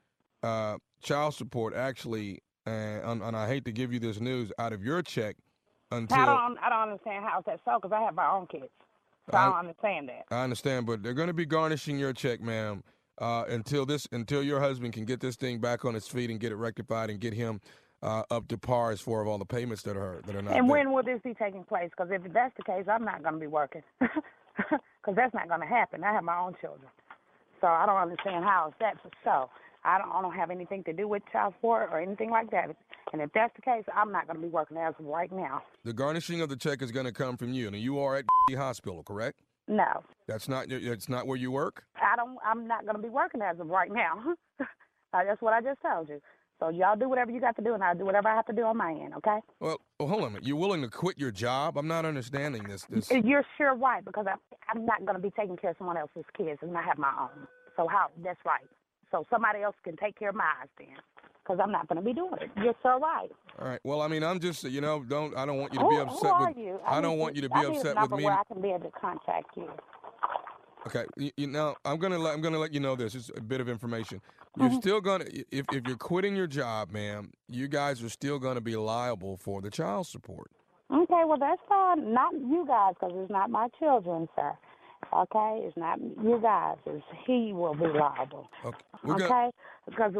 child support actually, and I hate to give you this news, out of your check until I don't understand how that's so because I have my own kids, so I don't understand that. I understand, but they're going to be garnishing your check, ma'am, until your husband can get this thing back on its feet and get it rectified and get him up to par as far as all the payments that are not. And there. when will this be taking place? Because if that's the case, I'm not going to be working because that's not going to happen. I have my own children, so I don't understand how that's so. I don't have anything to do with child support or anything like that. And if that's the case, I'm not going to be working as of right now. The garnishing of the check is going to come from you. Now, you are at the hospital, correct? No. It's not where you work? I'm not going to be working as of right now. That's what I just told you. So y'all do whatever you got to do, and I'll do whatever I have to do on my end, okay? Well, hold on a minute. You're willing to quit your job? I'm not understanding this. You're sure right, because I'm not going to be taking care of someone else's kids, and I have my own. So that's right. So somebody else can take care of mine then, because I'm not going to be doing it. You're so right. All right. Well, I mean, I'm just, I don't want you to be upset who are with. you? I don't want you to be upset with me. Where I can be able to contact you. Okay. Now I'm gonna let you know this. It's a bit of information. You're still gonna, if you're quitting your job, ma'am, you guys are still gonna be liable for the child support. Okay. Well, that's fine. Not you guys, because it's not my children, sir. Okay, it's not you guys. It's he will be liable. Okay, because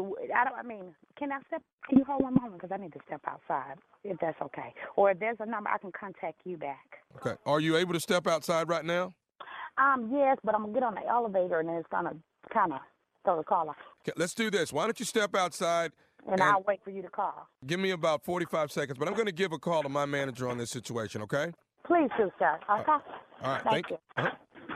can I step? Can you hold one moment? Because I need to step outside, if that's okay. Or if there's a number, I can contact you back. Okay. Are you able to step outside right now? Yes, but I'm gonna get on the elevator and it's gonna kind of throw the call off. Okay, let's do this. Why don't you step outside And I'll wait for you to call. Give me about 45 seconds, but I'm going to give a call to my manager on this situation, okay? Please do, sir. Okay? All right, thank you. Uh-huh.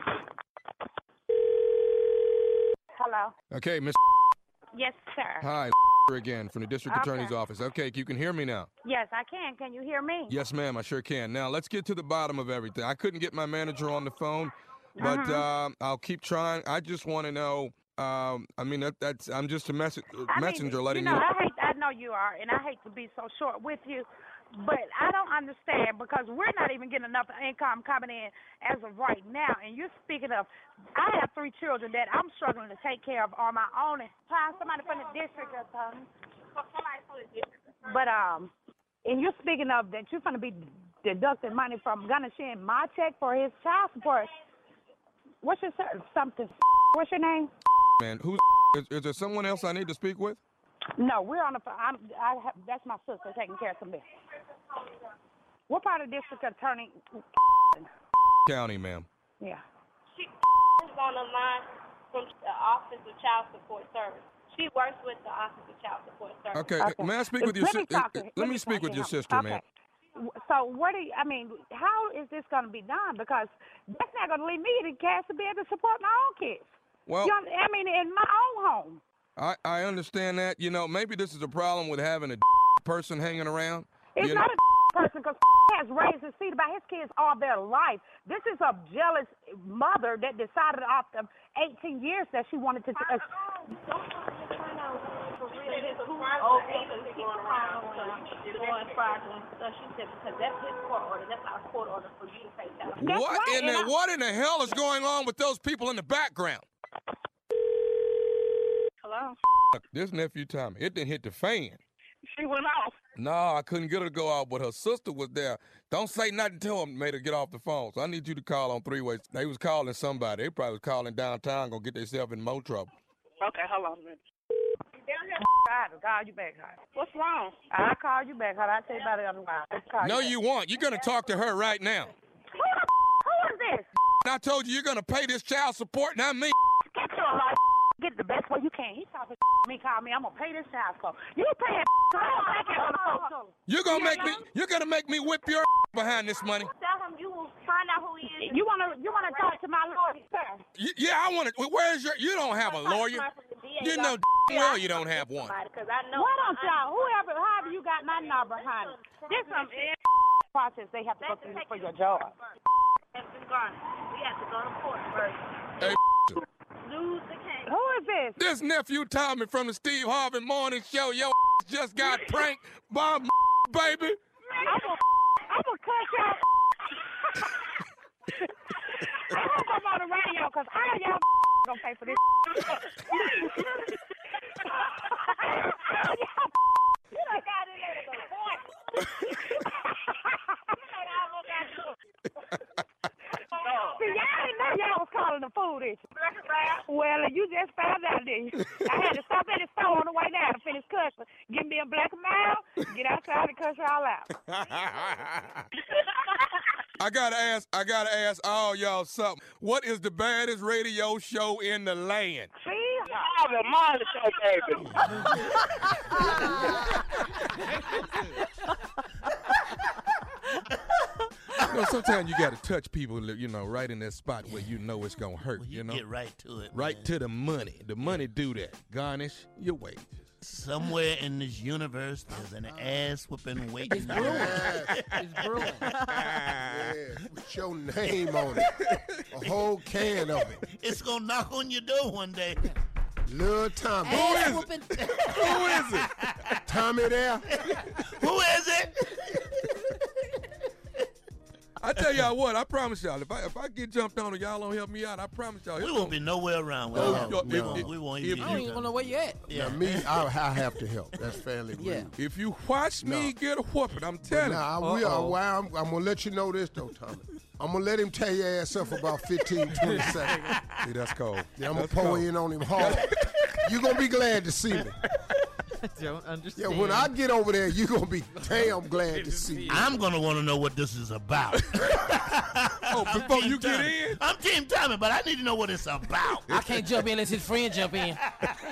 Hello. Okay, Miss. Yes, sir. Hi, again from the district attorney's office. Okay, you can hear me now. Yes, I can. Can you hear me? Yes, ma'am, I sure can. Now, let's get to the bottom of everything. I couldn't get my manager on the phone, but I'll keep trying. I just want to know, I mean, I'm just a messenger letting you know. I know you are, and I hate to be so short with you, but I don't understand because we're not even getting enough income coming in as of right now. And you're speaking of, I have 3 children that I'm struggling to take care of on my own. And find somebody from the district or something. But and you're speaking of that you're going to be deducting money from Gunnishin my check for his child support. What's your something? What's your name? Man, is there someone else I need to speak with? No, we're on the phone. That's my sister taking care of some business. What part of district attorney? County, ma'am. Yeah. She is on the line from the Office of Child Support Service. She works with the Office of Child Support Service. Okay. May I speak with your sister? Let me speak with your sister, okay. man. So how is this going to be done? Because that's not going to leave me the cash to be able to support my own kids. Well, in my own home. I understand that. You know, maybe this is a problem with having a person hanging around. It's not a person because has raised his seed about his kids all their life. This is a jealous mother that decided after 18 years that she wanted to. What in the hell is going on with those people in the background? Hello? This nephew Tommy, it didn't hit the fan. She went off. No, I couldn't get her to go out, but her sister was there. Don't say nothing to him, made her get off the phone. So I need you to call on 3-way. They was calling somebody. They probably was calling downtown, gonna get themselves in more trouble. Okay, hold on a minute. I'll call you back, honey. What's wrong? I'll call you back, honey. I'll tell you about it otherwise. No, you won't. You're gonna talk to her right now. Who is this? I told you you're gonna pay this child support, not me. Get your life. Get the best way you can. He talking me, call me. I'm gonna pay this child support. You pay it. You're gonna make me whip your behind this money. Tell him you will find out who he is. You wanna talk to my lawyer, sir? Yeah, I want to. Where's your? You don't have a lawyer. You know well you don't have one. Why don't y'all, however you got my number, honey? This some process they have to go through for your job. We have to go to court first. Hey, lose the case. Who is this? This nephew Tommy from the Steve Harvey Morning Show. Yo, just got pranked by baby. I'm gonna cut y'all. I'm gonna come on the radio because all y'all gonna pay for this. You done got it at the point. See, y'all didn't know y'all was calling the food, did you? Well, you just found out, didn't you? I had to stop at the store on the way down to finish cussing. Give me a black mile, get outside and cuss y'all out. I gotta ask all y'all something. What is the baddest radio show in the land? See? The Morning Show, baby. You know, sometimes you gotta touch people, you know, right in that spot where you know it's gonna hurt. Well, you know, get right to it. Right man. to the money. The money do that. Garnish your wages. Somewhere in this universe, there's an ass whooping waiting. It's brewing. It's brewing. Yeah, with your name on it. A whole can of it. It's gonna knock on your door one day. Little Tommy. Who is it? Who is it? Tommy there? Who is it? I tell y'all what, I promise y'all, if I get jumped on and y'all don't help me out, I promise y'all. We won't be nowhere around. We won't even. I don't even know where you at. Yeah, me, I have to help. That's fairly rude. Yeah. If you watch me get a whooping, I'm telling you. Nah, I'm going to let you know this, though, Tommy. I'm going to let him tear your ass up for about 15, 20 seconds. See, that's cold. Yeah, I'm going to pour in on him hard. You're going to be glad to see me. I don't understand. Yeah, when I get over there, you're going to be damn glad to see me. I'm going to want to know what this is about. Before you get in? I'm Team Tommy, but I need to know what it's about. I can't jump in unless his friend jump in.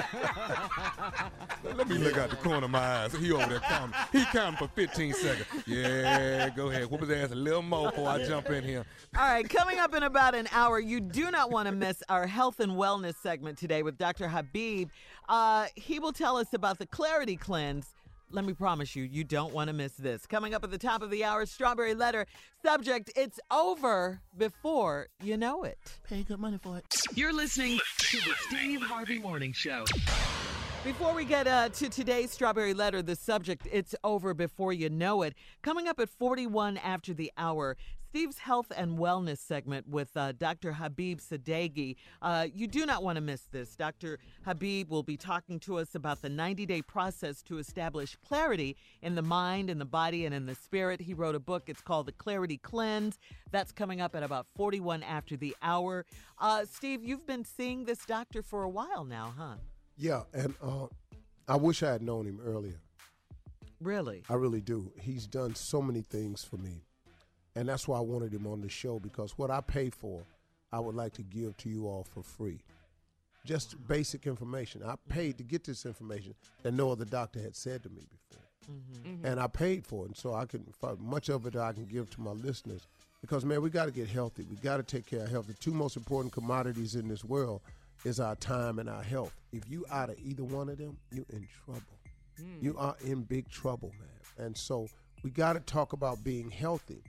Let me look out the corner of my eyes. He over there counting. He counting for 15 seconds. Yeah, go ahead. Whoop his ass a little more before I jump in here. All right, coming up in about an hour, you do not want to miss our health and wellness segment today with Dr. Habib. He will tell us about the Clarity Cleanse. Let me promise you, you don't want to miss this. Coming up at the top of the hour, Strawberry Letter. Subject, it's over before you know it. Pay good money for it. You're listening to the Steve Harvey Morning Show. Before we get to today's Strawberry Letter, the subject, it's over before you know it. Coming up at 41 after the hour, Steve's health and wellness segment with Dr. Habib Sadeghi. You do not want to miss this. Dr. Habib will be talking to us about the 90-day process to establish clarity in the mind, in the body, and in the spirit. He wrote a book. It's called The Clarity Cleanse. That's coming up at about 41 after the hour. Steve, you've been seeing this doctor for a while now, huh? Yeah, and I wish I had known him earlier. Really? I really do. He's done so many things for me. And that's why I wanted him on the show, because what I pay for, I would like to give to you all for free. Just basic information. I paid to get this information that no other doctor had said to me before. Mm-hmm. And I paid for it, and so I can, much of it I can give to my listeners. Because, man, we got to get healthy. We got to take care of health. The two most important commodities in this world is our time and our health. If you out of either one of them, you're in trouble. You are in big trouble, man. And so we got to talk about being healthy.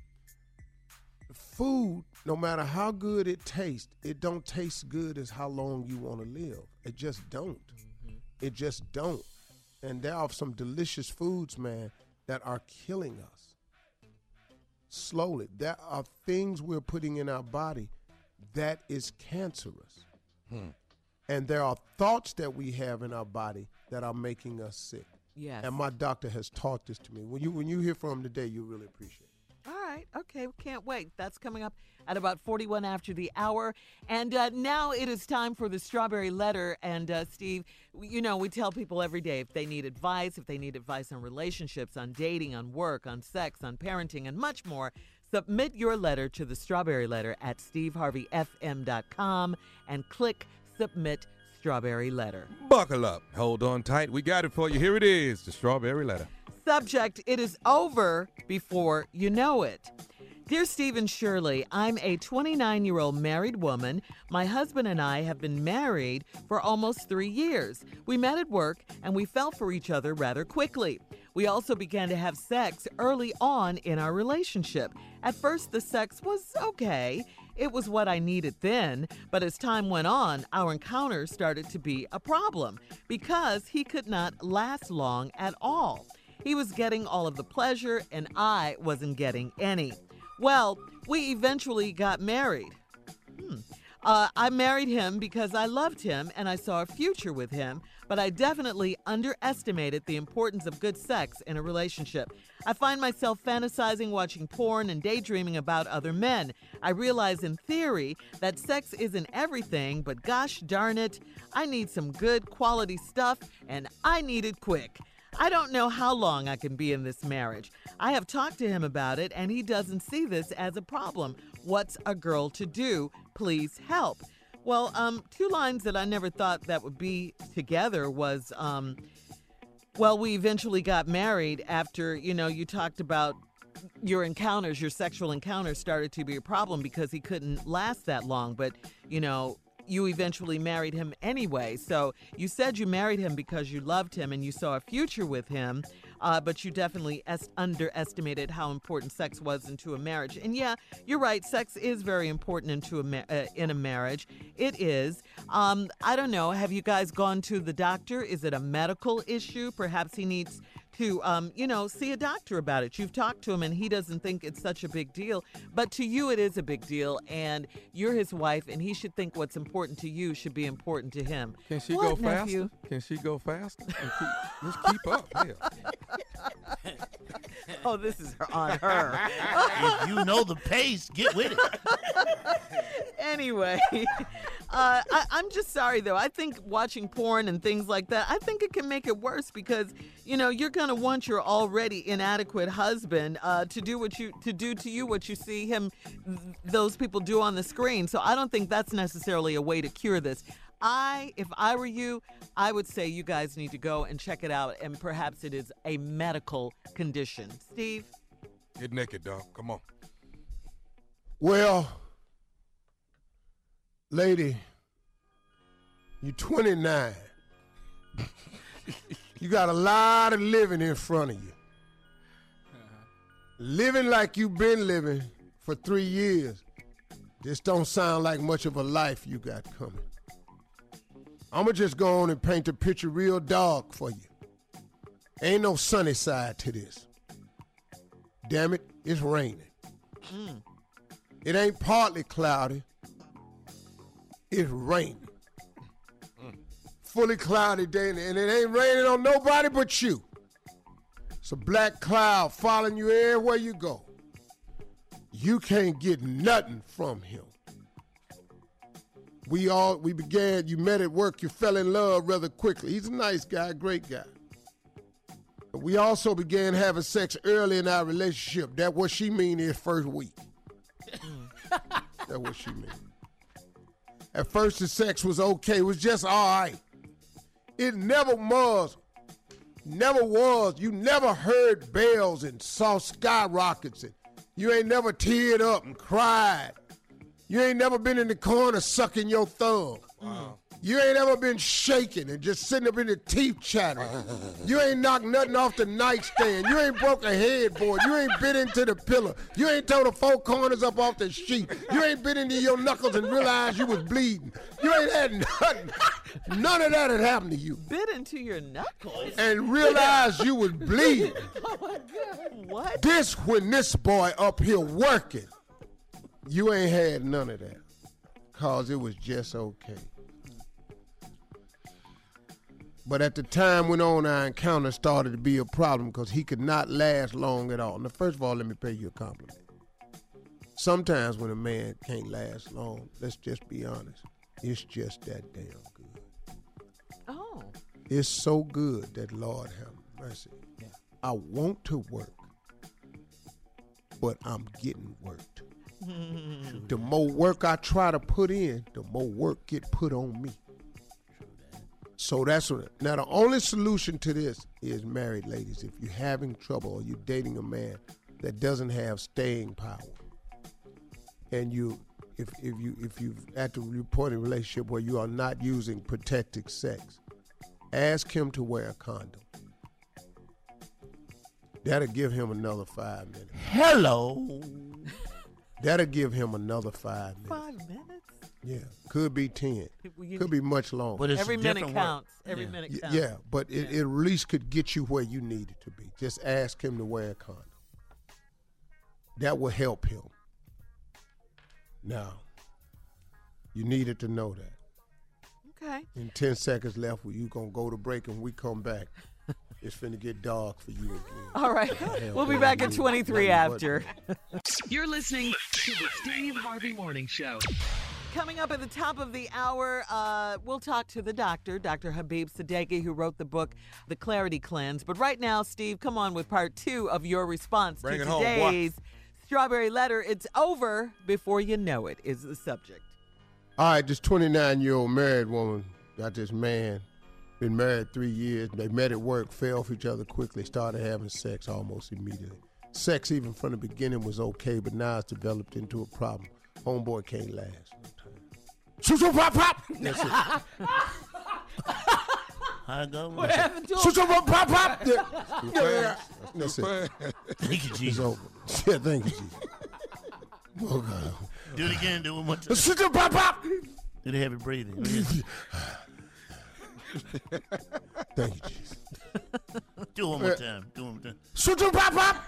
Food, no matter how good it tastes, it don't taste good as how long you want to live. It just don't. Mm-hmm. It just don't. And there are some delicious foods, man, that are killing us. Slowly. There are things we're putting in our body that is cancerous. And there are thoughts that we have in our body that are making us sick. Yes. And my doctor has taught this to me. When you hear from him today, you really appreciate it. All right. Okay. We can't wait. That's coming up at about 41 after the hour. And now it is time for the Strawberry Letter. And Steve, you know, we tell people every day if they need advice on relationships, on dating, on work, on sex, on parenting, and much more, submit your letter to the Strawberry Letter at steveharveyfm.com and click Submit Strawberry Letter. Buckle up. Hold on tight. We got it for you. Here it is, the Strawberry Letter. Subject, it is over before you know it. Dear Steve and Shirley, I'm a 29-year-old married woman. My husband and I have been married for almost 3 years. We met at work and we fell for each other rather quickly. We also began to have sex early on in our relationship. At first, the sex was okay. It was what I needed then, but as time went on, our encounter started to be a problem because he could not last long at all. He was getting all of the pleasure and I wasn't getting any. Well, we eventually got married. I married him because I loved him and I saw a future with him, but I definitely underestimated the importance of good sex in a relationship. I find myself fantasizing, watching porn, and daydreaming about other men. I realize in theory that sex isn't everything, but gosh darn it, I need some good quality stuff and I need it quick. I don't know how long I can be in this marriage. I have talked to him about it, and he doesn't see this as a problem. What's a girl to do? Please help. Well, two lines that I never thought that would be together was, well, we eventually got married after, you talked about your encounters, your sexual encounters started to be a problem because he couldn't last that long. But, you eventually married him anyway. So you said you married him because you loved him and you saw a future with him, but you definitely underestimated how important sex was into a marriage. And yeah, you're right. Sex is very important in a marriage. It is. I don't know. Have you guys gone to the doctor? Is it a medical issue? Perhaps he needs to, see a doctor about it. You've talked to him and he doesn't think it's such a big deal, but to you it is a big deal, and you're his wife and he should think what's important to you should be important to him. Can she go faster? Can she go faster? Let's keep up here. Oh, this is on her. If you know the pace, get with it. Anyway, I'm just sorry, though. I think watching porn and things like that, I think it can make it worse because, you're going to want your already inadequate husband to do to you what you see those people do on the screen. So I don't think that's necessarily a way to cure this. if I were you, I would say you guys need to go and check it out, and perhaps it is a medical condition. Steve? Get naked, dog. Come on. Well, lady, you're 29. You got a lot of living in front of you. Living like you've been living for 3 years. This don't sound like much of a life you got coming. I'm going to just go on and paint the picture real dark for you. Ain't no sunny side to this. Damn it, it's raining. It ain't partly cloudy. It's raining. Fully cloudy day, and it ain't raining on nobody but you. It's a black cloud following you everywhere you go. You can't get nothing from him. We began, you met at work, you fell in love rather quickly. He's a nice guy, great guy. But we also began having sex early in our relationship. That what she mean is first week. That's what she mean. At first the sex was okay, it was just all right. It never was. You never heard bells and saw skyrockets, and you ain't never teared up and cried. You ain't never been in the corner sucking your thumb. Wow. You ain't ever been shaking and just sitting up in the teeth chattering. You ain't knocked nothing off the nightstand. You ain't broke a headboard. You ain't bit into the pillow. You ain't tore the four corners up off the sheet. You ain't bit into your knuckles and realized you was bleeding. You ain't had nothing. None of that had happened to you. Bit into your knuckles? And realized you was bleeding. Oh, my God. What? This when this boy up here working, you ain't had none of that. Because it was just okay. But at the time went on, our encounter started to be a problem because he could not last long at all. Now, first of all, let me pay you a compliment. Sometimes when a man can't last long, let's just be honest, it's just that damn good. Oh. It's so good that Lord have mercy. Yeah. I want to work, but I'm getting worked. The more work I try to put in, the more work get put on me. So that's what. Now the only solution to this is married ladies. If you're having trouble or you're dating a man that doesn't have staying power, and if you at the reporting relationship where you are not using protective sex, ask him to wear a condom. That'll give him another 5 minutes. Hello. That'll give him another 5 minutes. 5 minutes? Yeah, could be 10. Could be much longer. But it's every minute work. counts. Every minute counts. Yeah, but it at least could get you where you need it to be. Just ask him to wear a condom. That will help him. Now, you needed to know that. Okay. In 10 seconds left, you going to go to break, and we come back. It's finna get dark for you again. All right. We'll be back at 23 after. You're listening to the Steve Harvey Morning Show. Coming up at the top of the hour, we'll talk to the doctor, Dr. Habib Sadeghi, who wrote the book, The Clarity Cleanse. But right now, Steve, come on with part 2 of your response Bring to it home, today's Strawberry Letter. It's over before you know it is the subject. All right, this 29-year-old married woman got this man, been married 3 years. They met at work, fell for each other quickly, started having sex almost immediately. Sex, even from the beginning, was okay, but now it's developed into a problem. Homeboy can't last. Shoot, pop, pop. That's it. How it go? What happened to him? Shoot, pop, pop. Yeah. That's it. Thank you, It's Jesus. over. Yeah, thank you, Jesus. Oh, God. Do it again. Do it one more time. Shoot, pop, pop. Do the heavy breathing. Thank you, Jesus. Do it one more time. Do it one more time. Shoot, pop, pop.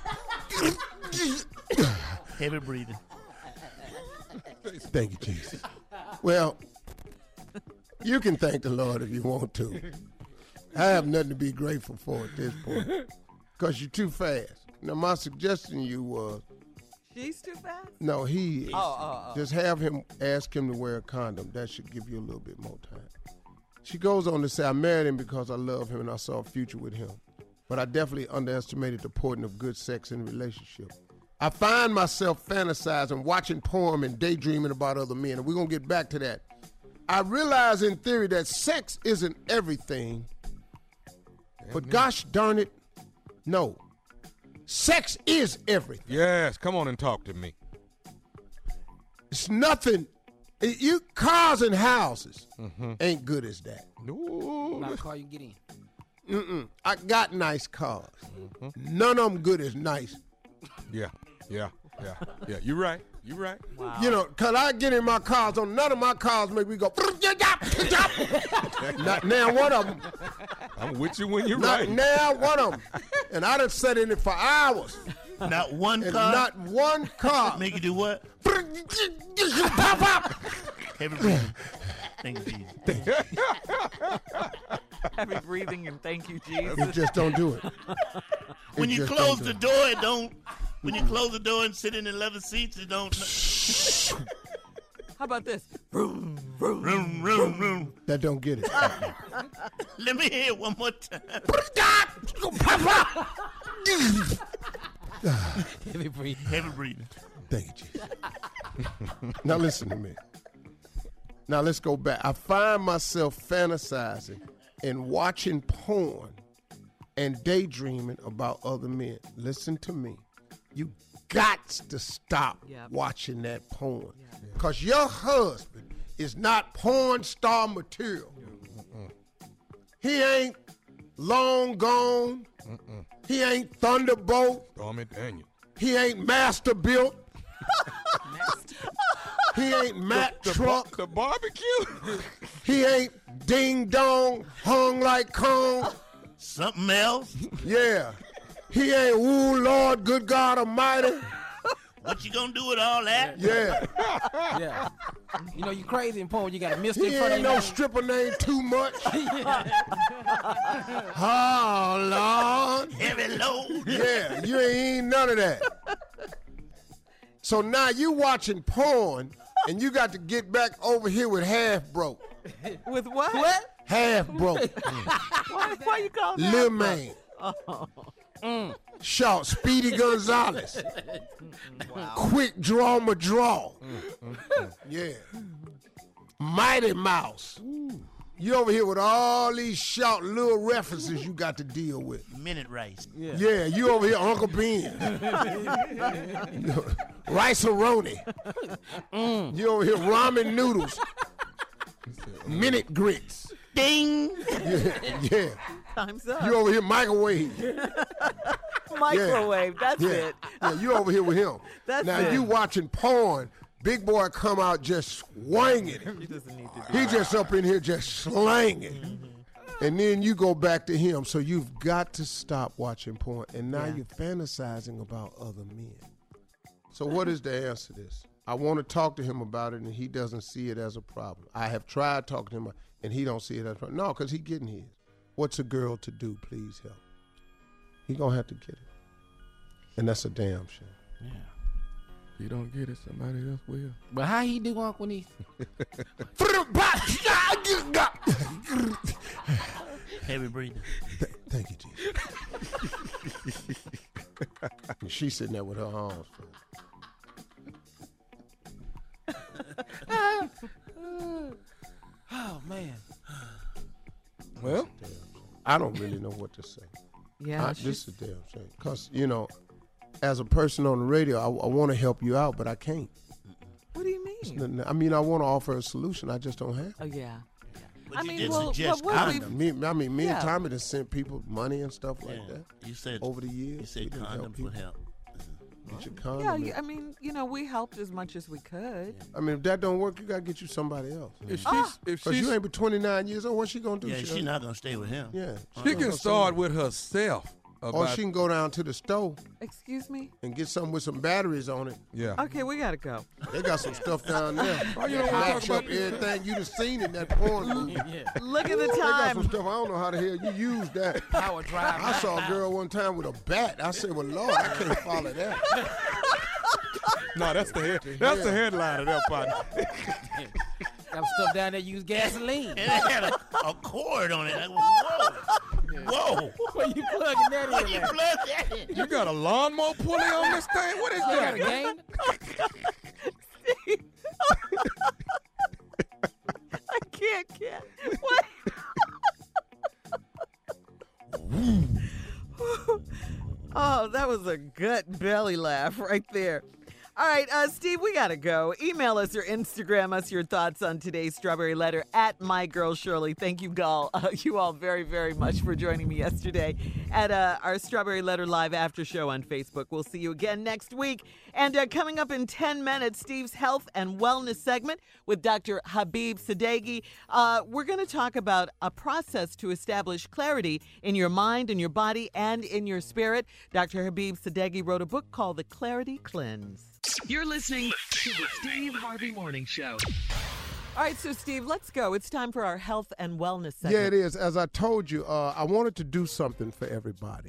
Heavy breathing. Thank you, Jesus. Well, you can thank the Lord if you want to. I have nothing to be grateful for at this point because you're too fast. Now, my suggestion to you was... She's too fast? No, he is. Oh. Just have him, ask him to wear a condom. That should give you a little bit more time. She goes on to say, I married him because I love him and I saw a future with him. But I definitely underestimated the importance of good sex in a relationship. I find myself fantasizing, watching porn and daydreaming about other men. And we're going to get back to that. I realize in theory that sex isn't everything, but gosh darn it, no. Sex is everything. Yes, come on and talk to me. It's nothing. Cars and houses ain't good as that. No. Not a car you get in. I got nice cars. None of them good as nice. Yeah. You're right. Wow. You know, because I get in my cars, none of my cars make me go, now one of them. I'm with you when you're right. Now one of them. And I done sat in it for hours. Not one And car? not one car. Make you do what? Pop up. Heavy breathing. Thank you, Jesus. Heavy breathing and thank you, Jesus. You just don't do it. When you close the door, it don't. When you close the door and sit in the leather seats, it don't. How about this? Vroom, vroom. Vroom, vroom, vroom. That don't get it. Let me hear it one more time. Heavy breathing. Heavy breathing. Thank you, Jesus. Now listen to me. Now let's go back. I find myself fantasizing and watching porn and daydreaming about other men. Listen to me. You got to stop watching that porn. Because your husband is not porn star material. He ain't Long Gone. He ain't Thunderbolt. Stormy Daniel. He ain't Master Built. He ain't Matt Truck. The barbecue. He ain't Ding Dong, Hung Like Kong. Something else? Yeah. He ain't Ooh Lord, Good God Almighty. What you gonna do with all that? Yeah. Yeah. You know, you crazy in porn. You got a mister in He front of ain't you. no stripper named Too Much. Oh, Lord. Heavy load. Yeah, you ain't none of that. So now you watching porn, and you got to get back over here with Half Broke. With what? Half Broke. Why you call that? Lil Man. Short, Speedy Gonzalez. Quick Draw Ma Draw. Yeah. Mighty Mouse. You over here with all these short little references you got to deal with. Minute rice. Yeah, you over here, Uncle Ben. Rice-A-Roni. You over here, ramen noodles. Minute grits. Ding. Yeah. Time's up. You over here, microwave. Microwave. That's Yeah. it. Yeah, you over here with him. That's now it. you watching porn. Big boy come out just swinging. He doesn't need to do He just up in here just slanging. And then you go back to him. So you've got to stop watching porn. And now you're fantasizing about other men. So what is the answer to this? I want to talk to him about it, and he doesn't see it as a problem. I have tried talking to him, and he don't see it as a problem. No, because he getting his. What's a girl to do? Please help. He going to have to get it. And that's a damn shame. Yeah. If you don't get it, somebody else will. But how he do, Uncle, when he... Heavy breathing. Thank you, Jesus. She's sitting there with her arms. Oh, man. Well, I don't really know what to say. Yeah, this is a damn shame. Because, you know, as a person on the radio, I want to help you out, but I can't. What do you mean? I mean, I want to offer a solution. I just don't have. Oh, yeah. But I you mean, did well, suggest what we've- condom. Me and Tommy have sent people money and stuff like Yeah. that. You said over the years. You said we done condoms people. would help. Get your condom. Yeah, in. I mean, you know, we helped as much as we could. I mean, if that don't work, you gotta get you somebody else. If Because she's, you ain't but 29 years old, what's she gonna do? Yeah, she's not gonna stay with him. Yeah, she can start with herself. Or she can go down to the store Excuse me? and get something with some batteries on it. Yeah. Okay, we got to go. They got some stuff down there. Oh, you don't wanna Match talk up about- everything you done seen in that porn movie. Look at the They got time. some stuff. I don't know how the hell you use that. Power drive. I saw a girl one time with a bat. I said, well, Lord, I can't follow that. No, that's the head. That's the headline of that partner. Got stuff down there use gasoline. And it had a cord on it. Like, whoa. Whoa. Where you plugging that Where in? you at? plug that in? You got a lawnmower pulley on this thing? What is You got a that? game? I was a good belly laugh right there. All right, Steve, we got to go. Email us or Instagram us your thoughts on today's Strawberry Letter at @MyGirlShirley. Thank you, you all very, very much for joining me yesterday at our Strawberry Letter Live After Show on Facebook. We'll see you again next week. And coming up in 10 minutes, Steve's Health and Wellness segment with Dr. Habib Sadeghi. We're going to talk about a process to establish clarity in your mind, in your body, and in your spirit. Dr. Habib Sadeghi wrote a book called The Clarity Cleanse. You're listening to the Steve Harvey Morning Show. All right, so Steve, let's go. It's time for our health and wellness segment. Yeah, it is. As I told you, I wanted to do something for everybody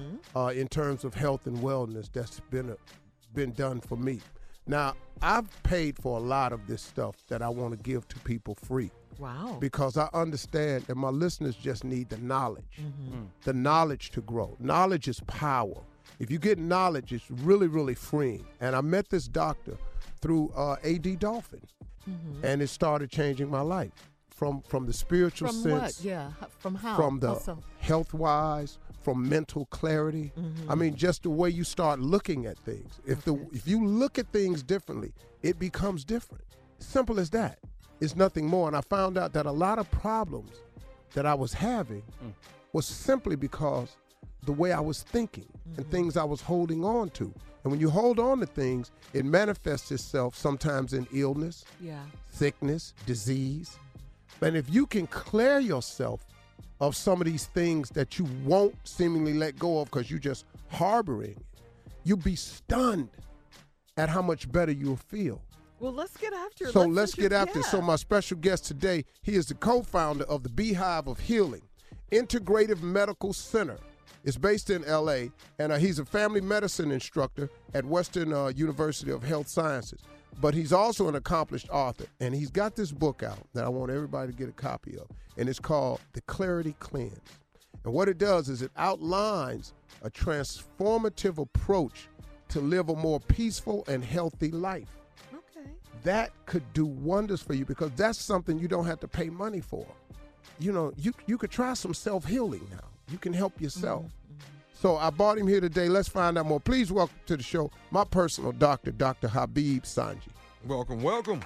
in terms of health and wellness that's been done for me. Now, I've paid for a lot of this stuff that I want to give to people free. Wow. Because I understand that my listeners just need the knowledge, the knowledge to grow. Knowledge is power. If you get knowledge, it's really, really freeing. And I met this doctor through A.D. Dolphin, and it started changing my life from the spiritual From sense. what? Yeah. From how? From the Also. health-wise, from mental clarity. I mean, just the way you start looking at things. If you look at things differently, it becomes different. Simple as that. It's nothing more. And I found out that a lot of problems that I was having was simply because the way I was thinking and things I was holding on to. And when you hold on to things, it manifests itself sometimes in illness, sickness, disease. But if you can clear yourself of some of these things that you won't seemingly let go of because you're just harboring, you'll be stunned at how much better you'll feel. Well, let's get after it. So let's get after it. So my special guest today, he is the co-founder of the Beehive of Healing Integrative Medical Center. It's based in L.A., and he's a family medicine instructor at Western University of Health Sciences. But he's also an accomplished author, and he's got this book out that I want everybody to get a copy of, and it's called The Clarity Cleanse. And what it does is it outlines a transformative approach to live a more peaceful and healthy life. Okay. That could do wonders for you because that's something you don't have to pay money for. You know, you could try some self-healing now. You can help yourself. So I brought him here today. Let's find out more. Please welcome to the show my personal doctor, Dr. Habib Sanji. Welcome, welcome.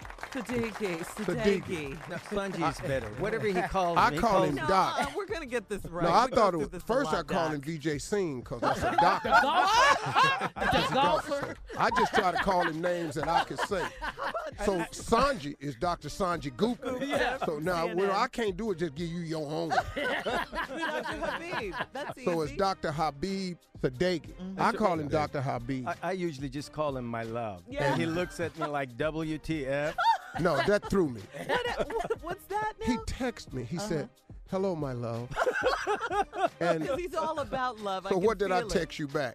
Sadeghi. No, Sanji's better. Whatever he calls me. I call him Doc. We're going to get this right. No, I We thought go it was, through this a first lot, I called him Doc. VJ Singh because that's a doctor. The golfer. I just try to call him names that I can say. So Sanji is Dr. Sanji Gupta. Yeah, So now, CNN. well, I can't do it, just give you your own. Dr. Habib. That's So easy. it's Dr. Habib Sadeghi. I call him Dr. Habib. I usually just call him my love. Yeah. And he looks at me like WTF. No, that threw me. What's that now? He texted me. He said, "Hello, my love." And Because he's all about love. so can what did I feel it. text you back?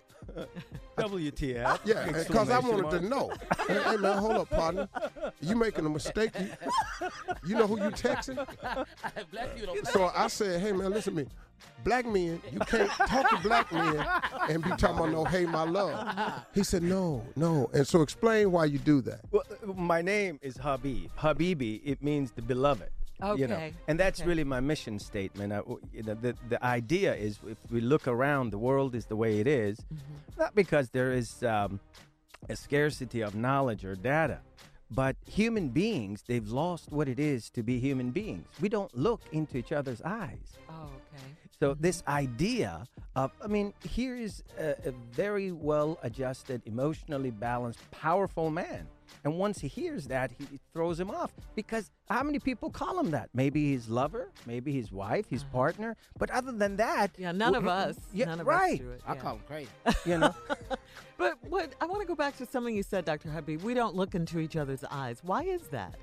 WTF. Yeah, because I Exclamation wanted to mark. know. Hey, man, hold up, partner. You making a mistake. You know who you texting? Black people don't So I said, hey, man, listen to me. Black men, you can't talk to black men and be talking about no, hey, my love. He said, no. And so explain why you do that. Well, my name is Habib. Habibi, it means the beloved. You know, Okay. and that's Okay. really my mission statement. The idea is if we look around, the world is the way it is, not because there is a scarcity of knowledge or data, but human beings, they've lost what it is to be human beings. We don't look into each other's eyes. Oh, okay. So this idea of, here is a very well-adjusted, emotionally balanced, powerful man. And once he hears that, he throws him off. Because how many people call him that? Maybe his lover, maybe his wife, his partner. But other than that... Yeah, none of us. Yeah, None of right. us do it. I yeah. call him crazy. You know? But what I want to go back to something you said, Dr. Habib. We don't look into each other's eyes. Why is that?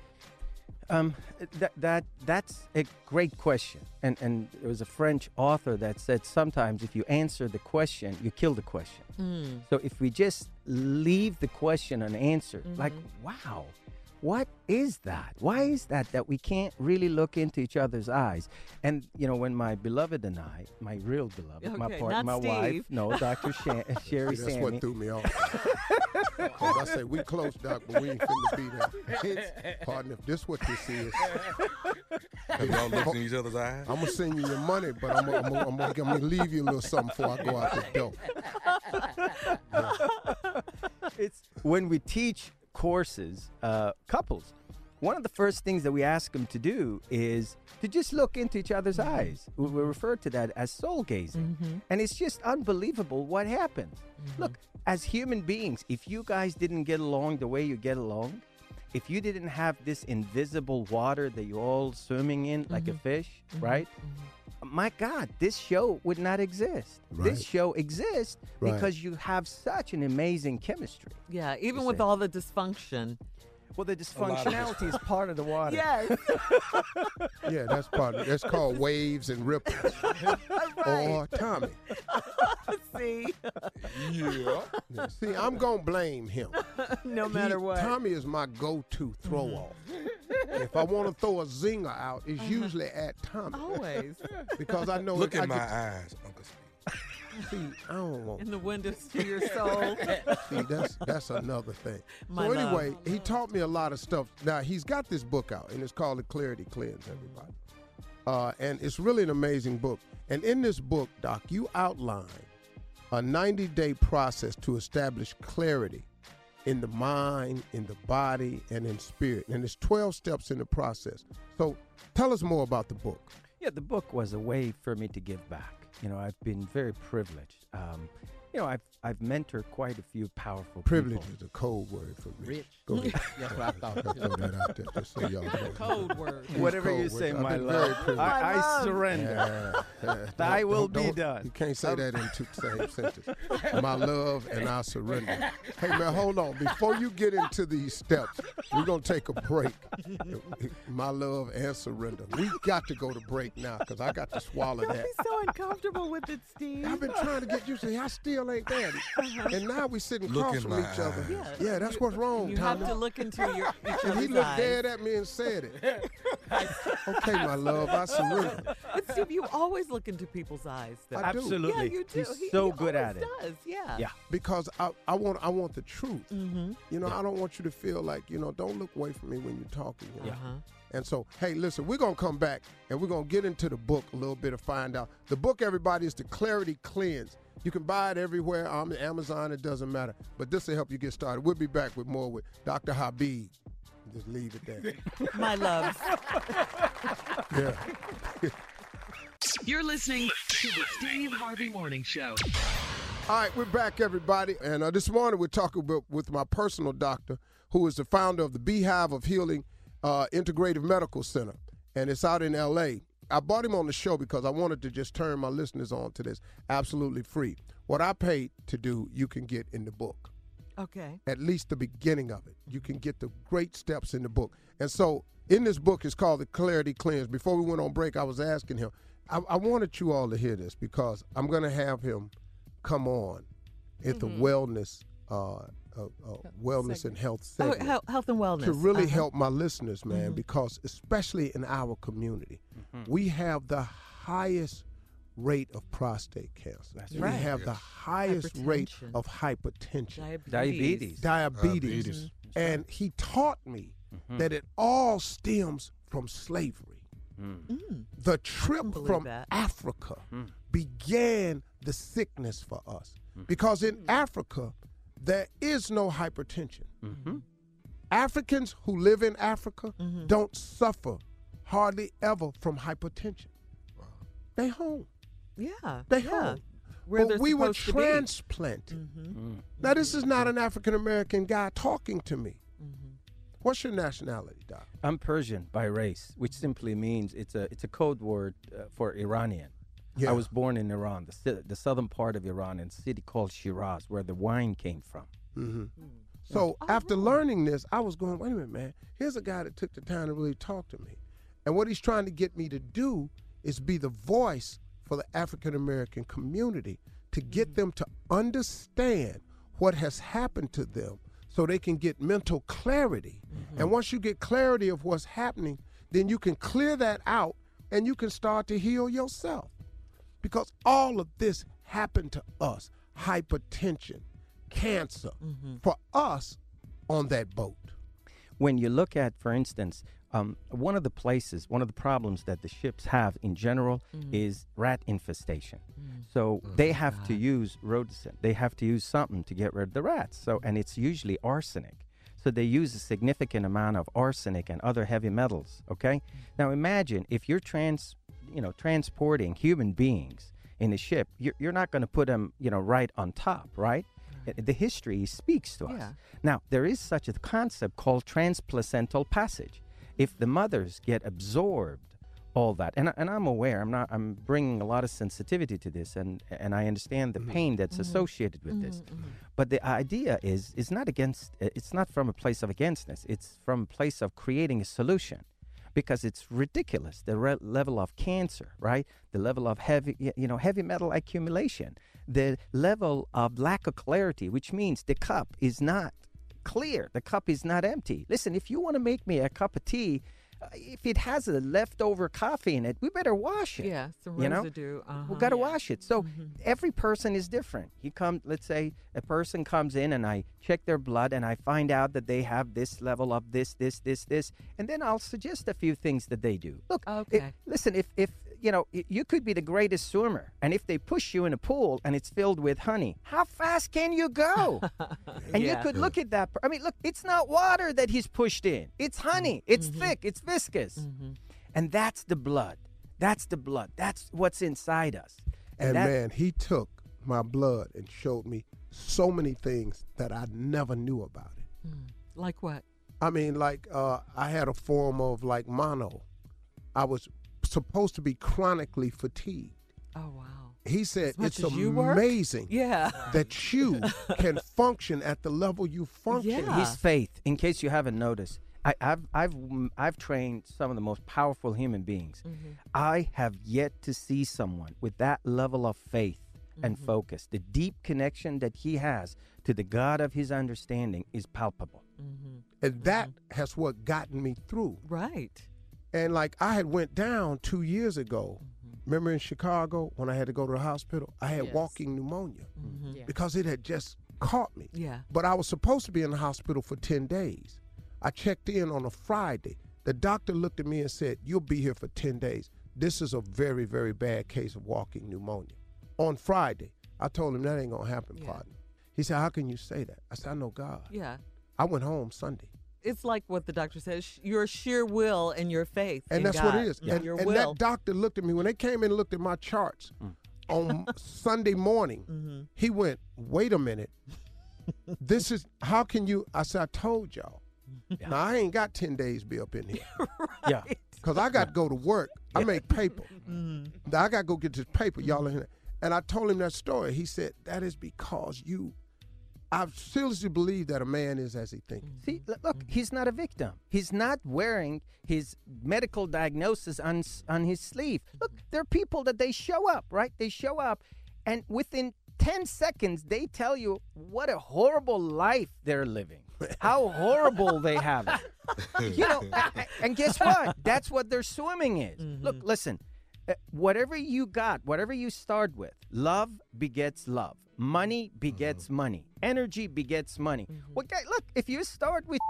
That's a great question. And there was a French author that said sometimes if you answer the question, you kill the question. So if we just leave the question unanswered, like, wow, What is that? Why is that we can't really look into each other's eyes? And, when my beloved and I, my real beloved, my partner, my wife, Dr. Sherry That's Sammy. what threw me off. Because I say, we close, Doc, but we ain't finna be there. Partner, if this what this is. Have y'all looked in each other's eyes? I'm going to send you your money, but I'm going to leave you a little something before I go out the door. It's when we teach courses, couples, one of the first things that we ask them to do is to just look into each other's eyes. We refer to that as soul gazing. And it's just unbelievable what happens. Look, as human beings, if you guys didn't get along the way you get along, if you didn't have this invisible water that you're all swimming in like a fish, right? My God, this show would not exist. Right. This show exists Right. because you have such an amazing chemistry. Yeah, even with all the dysfunction. Well, the dysfunctionality is part of the water. Yes. Yeah, that's part of it. That's called waves and ripples. Or Tommy. See? Yeah. See, I'm going to blame him. No matter what. Tommy is my go-to throw-off. If I want to throw a zinger out, it's usually at Tommy. Always. Because I know Look in my eyes, Uncle Steve. See, I don't want. In the windows to your soul. See, that's another thing. My so love. anyway, he taught me a lot of stuff. Now he's got this book out, and it's called The Clarity Cleanse, everybody. And it's really an amazing book. And in this book, Doc, you outline a 90-day process to establish clarity in the mind, in the body, and in spirit. And there's 12 steps in the process. So tell us more about the book. Yeah, the book was a way for me to give back. I've been very privileged. I've mentored quite a few powerful Privilege people. is a code word for rich. Rich. Go ahead. That's what I thought. I'll throw that out there just so y'all know. Code word. It's Whatever code you words. say, I've my been love. very privileged. I surrender. Thy will be done. You can't say that in two same sentences. My love and I surrender. Hey, man, hold on. Before you get into these steps, we're going to take a break. My love and surrender. We got to go to break now because I got to swallow Don't that. be so uncomfortable with it, Steve. I've been trying to get used to it. I still ain't there. And now we sitting Look across in from my each other. eyes. Yeah, that's what's wrong, You Tommy. have to look into each And he other's looked eyes. dead at me and said it. Okay, my love, I surrender. But Steve, you always look into people's eyes, though. I do. Absolutely. Yeah, you do. He's He so good always at it. Does. Yeah. Yeah. Because I want the truth. I don't want you to feel like, don't look away from me when you're talking. Yeah. And so, hey, listen, we're going to come back and we're going to get into the book a little bit to find out. The book, everybody, is The Clarity Cleanse. You can buy it everywhere on Amazon. It doesn't matter. But this will help you get started. We'll be back with more with Dr. Habib. Just leave it there. My loves. Yeah. You're listening to the Steve Harvey Morning Show. All right, we're back, everybody. And this morning we're talking with my personal doctor, who is the founder of the Beehive of Healing Integrative Medical Center. And it's out in L.A. I brought him on the show because I wanted to just turn my listeners on to this absolutely free. What I paid to do, you can get in the book. Okay. At least the beginning of it. You can get the great steps in the book. And so in this book, it's called The Clarity Cleanse. Before we went on break, I was asking him, I wanted you all to hear this because I'm going to have him come on at the wellness and health segment. Oh, health and wellness. To really help my listeners, man, because especially in our community, we have the highest rate of prostate cancer. That's we right. have the highest rate of hypertension. Diabetes. And he taught me that it all stems from slavery. The trip from Africa began the sickness for us. Because in Africa, there is no hypertension. Africans who live in Africa don't suffer hardly ever from hypertension. They home. Yeah. They yeah. home. Where But they're we were supposed to be. transplanted. Now, this is not an African-American guy talking to me. What's your nationality, Doc? I'm Persian by race, which simply means it's a code word for Iranian. Yeah. I was born in Iran, the southern part of Iran, in a city called Shiraz, where the wine came from. So after learning this, I was going, wait a minute, man. Here's a guy that took the time to really talk to me. And what he's trying to get me to do is be the voice for the African-American community to get them to understand what has happened to them so they can get mental clarity. And once you get clarity of what's happening, then you can clear that out and you can start to heal yourself. Because all of this happened to us. Hypertension, cancer, for us on that boat. When you look at, for instance, one of the problems that the ships have in general is rat infestation. So they have to use rhodocin. They have to use something to get rid of the rats. So, and it's usually arsenic. So they use a significant amount of arsenic and other heavy metals. Okay. Now imagine if you're transporting human beings in a ship, you're not going to put them, right on top, right? The history speaks to us. Yeah. Now, there is such a concept called transplacental passage. If the mothers get absorbed, all that, and I'm aware, I'm bringing a lot of sensitivity to this, and I understand the pain that's associated with this. But the idea is not against. It's not from a place of againstness. It's from a place of creating a solution, because it's ridiculous the level of cancer, right? The level of heavy metal accumulation, the level of lack of clarity, which means the cup is not clear. The cup is not empty. Listen, if you want to make me a cup of tea, if it has a leftover coffee in it, we better wash it. Yeah, some residue. We got to wash it. So every person is different. Let's say a person comes in and I check their blood and I find out that they have this level of this, and then I'll suggest a few things that they do. Look, listen, if you could be the greatest swimmer, and if they push you in a pool and it's filled with honey, how fast can you go? And you could look at that. I mean, look, it's not water that he's pushed in. It's honey. It's thick. It's viscous. And that's the blood. That's the blood. That's what's inside us. And man, he took my blood and showed me so many things that I never knew about it. Like what? I mean, like I had a form of like mono. I was supposed to be chronically fatigued. Oh, wow. He said it's amazing that you can function at the level you function. His faith, in case you haven't noticed, I've trained some of the most powerful human beings. I have yet to see someone with that level of faith and focus. The deep connection that he has to the God of his understanding is palpable. And that has what gotten me through. Right. And like I had went down 2 years ago. Remember in Chicago when I had to go to the hospital? I had walking pneumonia because it had just caught me. Yeah. But I was supposed to be in the hospital for 10 days. I checked in on a Friday. The doctor looked at me and said, "You'll be here for 10 days. This is a very, very bad case of walking pneumonia." On Friday, I told him that ain't going to happen, partner. He said, "How can you say that?" I said, "I know God." Yeah. I went home Sunday. It's like what the doctor says, your sheer will and your faith and in that's God. what it is. Yeah. And, Your and will. that doctor looked at me when they came in and looked at my charts on Sunday morning. He went, "Wait a minute. This is, how can you?" I said, "I told y'all." Now, I ain't got 10 days be up in here. Yeah. Because I got to go to work. I make paper. I got to go get this paper. Y'all in here. And I told him that story. He said, "That is because I seriously believe that a man is as he thinks." See, look, he's not a victim. He's not wearing his medical diagnosis on his sleeve. Look, there are people that they show up, right? They show up, and within 10 seconds, they tell you what a horrible life they're living, how horrible they have it. And guess what? That's what their swimming is. Look, listen, whatever you got, whatever you start with, love begets love. Money begets money. Energy begets money. Well, look, if you start with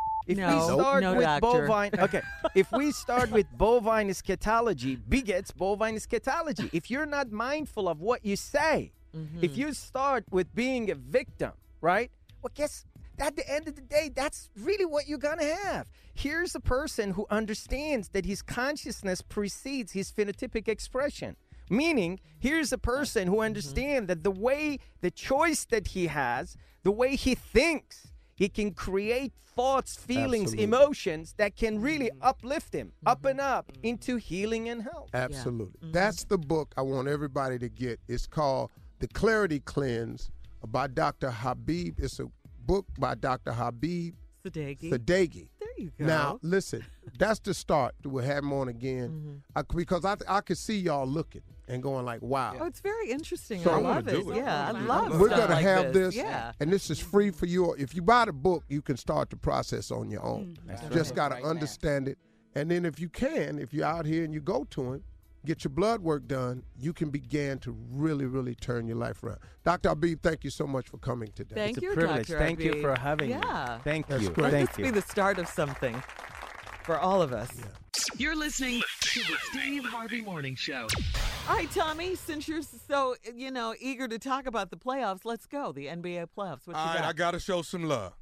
bovine, okay. If we start with bovine eschatology, begets bovine eschatology. If you're not mindful of what you say, if you start with being a victim, right? Well, guess at the end of the day, that's really what you're gonna have. Here's a person who understands that his consciousness precedes his phenotypic expression. Meaning, here's a person who understands that the choice that he has, the way he thinks, he can create thoughts, feelings, emotions that can really uplift him up and up into healing and health. Absolutely. That's the book I want everybody to get. It's called The Clarity Cleanse by Dr. Habib. It's a book by Dr. Habib Sadeghi. There you go. Now, listen, that's the start. We'll have him on again because I could see y'all looking. and going like, wow. Oh, it's very interesting. So I I love it. Yeah, I love We're stuff gonna like have this, Yeah. and this is free for you. If you buy the book, you can start the process on your own. That's Just right. got to Right understand it, and then if you're out here and you go to him, get your blood work done, you can begin to really, really turn your life around. Dr. Abib, thank you so much for coming today. Thank It's a you, privilege. Dr. Thank you Abib. for having me. Yeah. Thank That's you. great. Let Thank this you. be the start of something for all of us. You're listening to the Steve Harvey Morning Show. All right, Tommy, since you're so, eager to talk about the playoffs, let's go. The NBA playoffs. What you All right, got? I got to show some love.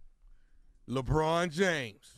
LeBron James,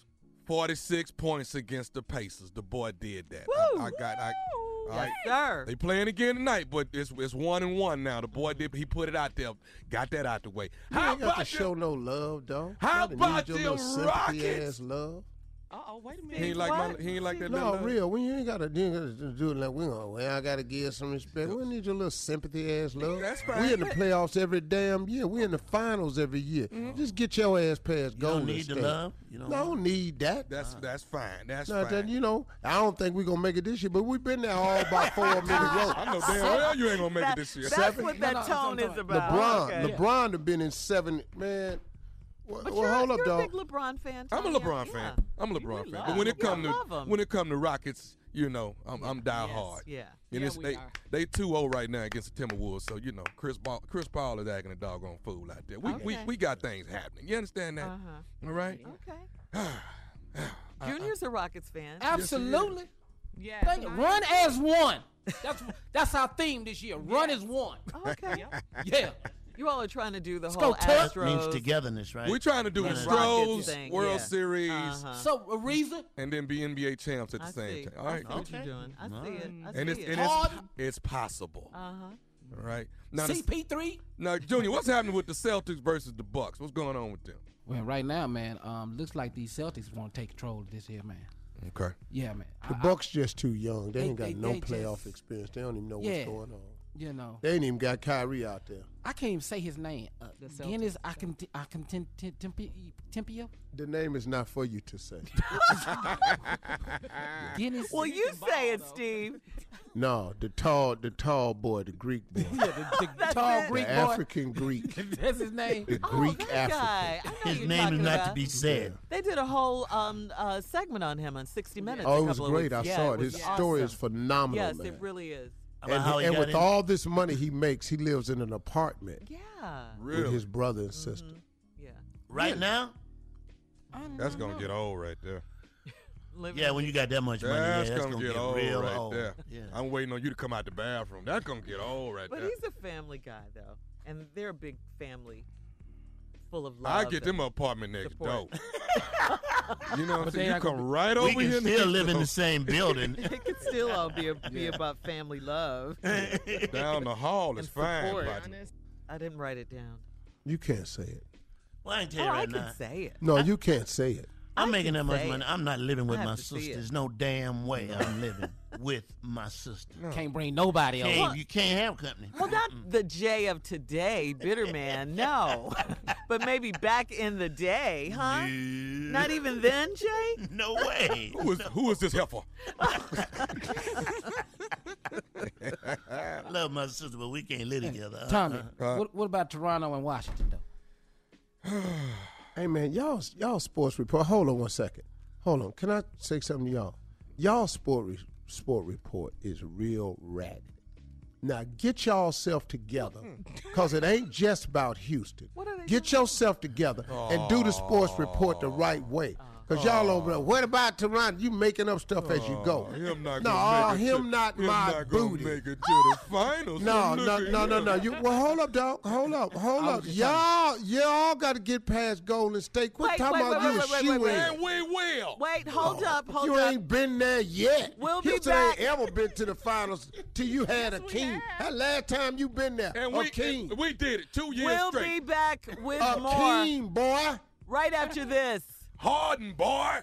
46 points against the Pacers. The boy did that. Woo! All Yes, right. sir. They playing again tonight, but it's 1-1 now. The boy he put it out there, got that out the way. You ain't got to show no love, dog. How You about need your them little Rockets? sympathy-ass love. Uh-oh, wait a minute. He ain't like that. No, love. real. When you ain't gotta do it like I gotta give some respect. We need your little sympathy ass love. That's right. We in the playoffs every damn year. We in the finals every year. Just get your ass past Golden need the State. love? You don't don't need that. That's fine. That's No, fine. that, I don't think we're gonna make it this year, but we've been there all about 4 minutes row. I know damn well you ain't gonna make it this year. That's what that tone is about. LeBron have been in 7, man. But Well, you're, hold up, you're dog. a big LeBron fan. I'm a Tanya. LeBron Yeah. fan. I'm a LeBron fan. love But when it him. come You love him. to Rockets, I'm die hard. Yeah. And Yeah, it's, we are. they 2-0 right now against the Timberwolves. So Chris Paul is acting a doggone fool out there. We got things happening. You understand that? All right. Okay. Junior's a Rockets fan. Absolutely. Yeah. Thank you. Run as one. That's our theme this year. Run as one. Okay. Yeah. You all are trying to do the Let's whole go, Tuck. Astros. means togetherness, right? We're trying to do Rockets Astros, thing, World yeah. Series, Uh-huh. So, Ariza, and then be NBA champs at the I same see. time. All right. I see what you're doing. I see it. I And see it's it. it's possible. Uh-huh. All right. Now, CP3. now, Junior, what's happening with the Celtics versus the Bucks? What's going on with them? Well, right now, man, looks like these Celtics want to take control of this here, man. Okay. Yeah, man. The Bucks just too young. They ain't got they no just- playoff experience. They don't even know Yeah. what's going on. You know, They ain't even got Kyrie out there. I can't even say his name. Guinness Tempio. The name is not for you to say. Guinness. Well, you say it, Steve. No, the tall boy, the Greek boy. the tall Greek the boy. African Greek. That's his name. The Greek that African. guy. I know His you're name is talking not to about. be said. They did a whole segment on him on 60 Minutes. Oh, a it was couple of great. weeks. I Yeah, saw it. was His story is awesome. phenomenal, Yes, man. it really is. About how he And got with in? all this money he makes, he lives in an apartment Yeah. with his brother and sister. Yeah. Right now? That's going to get old right there. Living Yeah, when you got that much money, That's that's going to gonna get old real right old. there. Yeah. I'm waiting on you to come out the bathroom. That's going to get old right But there. he's a family guy, though. And they're a big family full of love. I'll get them and an apartment next door. support. You know what I'm But saying? they You not come gonna right We over can here still next live in door. the same building. It could still all be about family love. Down the hall is and fine. support. Buddy. I didn't write it down. You can't say it. Well, I can tell Oh, you I right can now. say it. No, you can't say it. I'm I making can that much say money. it. I'm not living with I my have to see sister. it. There's no damn way I'm living with my sister. Can't bring nobody over. You can't have company. Well, not the Jay of today, bitter man, no. But maybe back in the day, huh? Not even then, Jay? No way. Who is this heifer? Love my sister, but we can't live together. Tommy, what about Toronto and Washington, though? Hey man, y'all sports report. Hold on one second. Hold on. Can I say something to y'all? Y'all sport report is real ragged. Now get y'allself together, cause it ain't just about Houston. Get yourself together and do the sports report the right way. Cause y'all over there. What about Toronto? You making up stuff as you go. Him not No, gonna make it him not him my not gonna booty. make it to the finals. No, So no, look at no, no, him. no. You hold up, dog. Hold up. Y'all got to get past Golden State. Quit talking about you a shoe in. And we will. Wait, hold up. You ain't been there yet. We'll be Houston back. ain't ever been to the finals till you had a king. That last time you been there, And a king. we did it 2 years We'll straight. be back with A more king, boy. right after this. Harden, boy.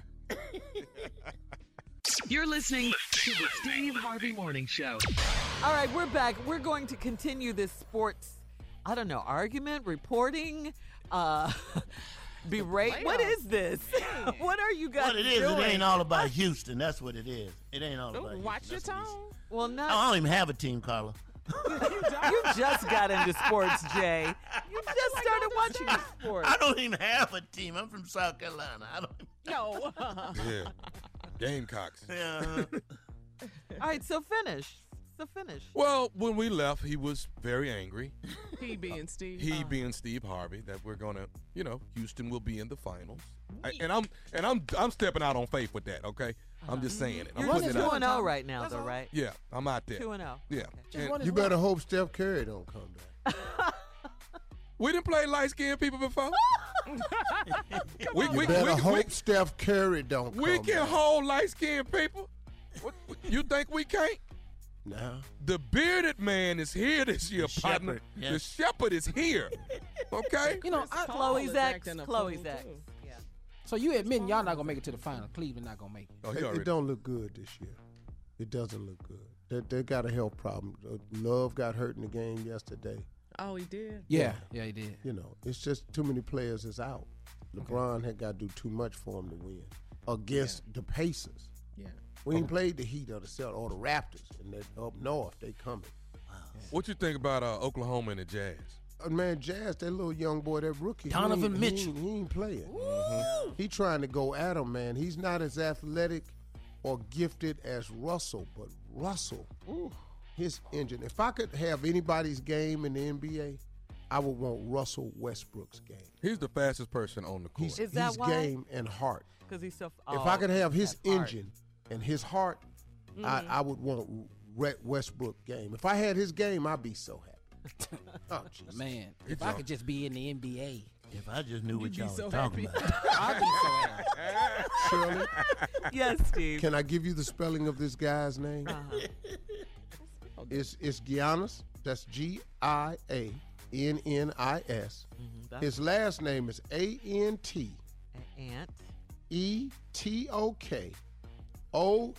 You're listening to the Steve Harvey Morning Show. All right, we're back. We're going to continue this sports, argument, reporting, berate. What is this? What are you guys What it is, doing? it ain't all about Houston. That's what it is. It ain't all about Watch Houston. your tone. Well, no. I don't even have a team, Carla. You just got into sports, Jay. You just started watching sports. I don't even have a team. I'm from South Carolina. I don't. No. Yeah. Gamecocks. Yeah. All right, so finish. Well, when we left, he was very angry. He being Steve. Being Steve Harvey, that we're gonna, Houston will be in the finals. I'm stepping out on faith with that. Okay, I'm just saying it. I'm You're putting it out. 2-0 right now, though, right? Yeah, I'm out there. 2-0. Yeah. And You better hope Steph Curry don't come back. we didn't play light-skinned people before. You better hope Steph Curry don't come We can back. hold light-skinned people. You think we can't? No. The bearded man is here this year, partner. shepherd, yeah. The shepherd is here. Okay? Chloe's ex. Chloe's ex. Yeah. So you admitting y'all not gonna make it to the final? Cleveland not gonna make it. Oh, It don't look good this year. It doesn't look good. They got a health problem. Love got hurt in the game yesterday. Oh, he did? Yeah, he did. It's just too many players is out. LeBron had got to do too much for him to win against the Pacers. Yeah. We ain't played the Heat or the Celtics or the Raptors, and they're up north. They coming. Wow. What you think about Oklahoma and the Jazz? Man, Jazz, that little young boy, that rookie. Donovan Mitchell. He ain't playing. Mm-hmm. He trying to go at him, man. He's not as athletic or gifted as Russell, but Russell, his engine. If I could have anybody's game in the NBA, I would want Russell Westbrook's game. He's the fastest person on the court. Is that He's why? game and heart. Because he's so. If I could have his that part. engine and his heart, I would want Westbrook game. If I had his game, I'd be so happy. Oh, Jesus. Man, if I could just be in the NBA. If I just knew what be y'all so was talking happy. about. I'd be so happy. Shirley, Yes, Steve. can I give you the spelling of this guy's name? It's Giannis. That's Giannis. His last name is Antok. Ant. ETOK OUN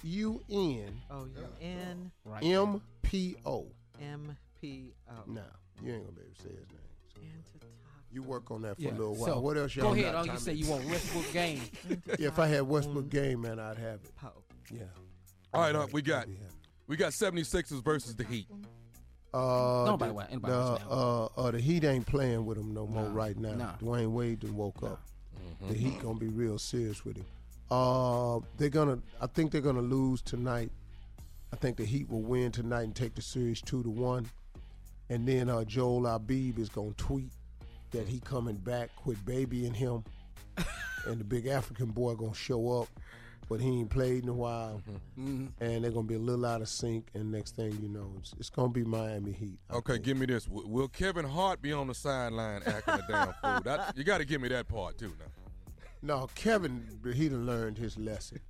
O-U-N. MPO. M-P-O. Nah, you ain't gonna be able to say his name. So you work on that for Yeah. a little while. So, What else y'all go ahead. got? You say you want Westbrook game. Yeah, if I had Westbrook game, man, I'd have it. Yeah. All right, we got 76ers versus the Heat. Nobody the Heat ain't playing with him no more right now. Nah. Dwayne Wade done woke up. The Heat gonna be real serious with him. I think they're gonna lose tonight. I think the Heat will win tonight and take the series 2-1. And then Joel Embiid is gonna tweet that he coming back, quit babying him, and the big African boy gonna show up, but he ain't played in a while, and they're gonna be a little out of sync. And next thing you know, it's gonna be Miami Heat. Okay, give me this. Will Kevin Hart be on the sideline acting a damn fool? You got to give me that part too now. No, Kevin, he done learned his lesson.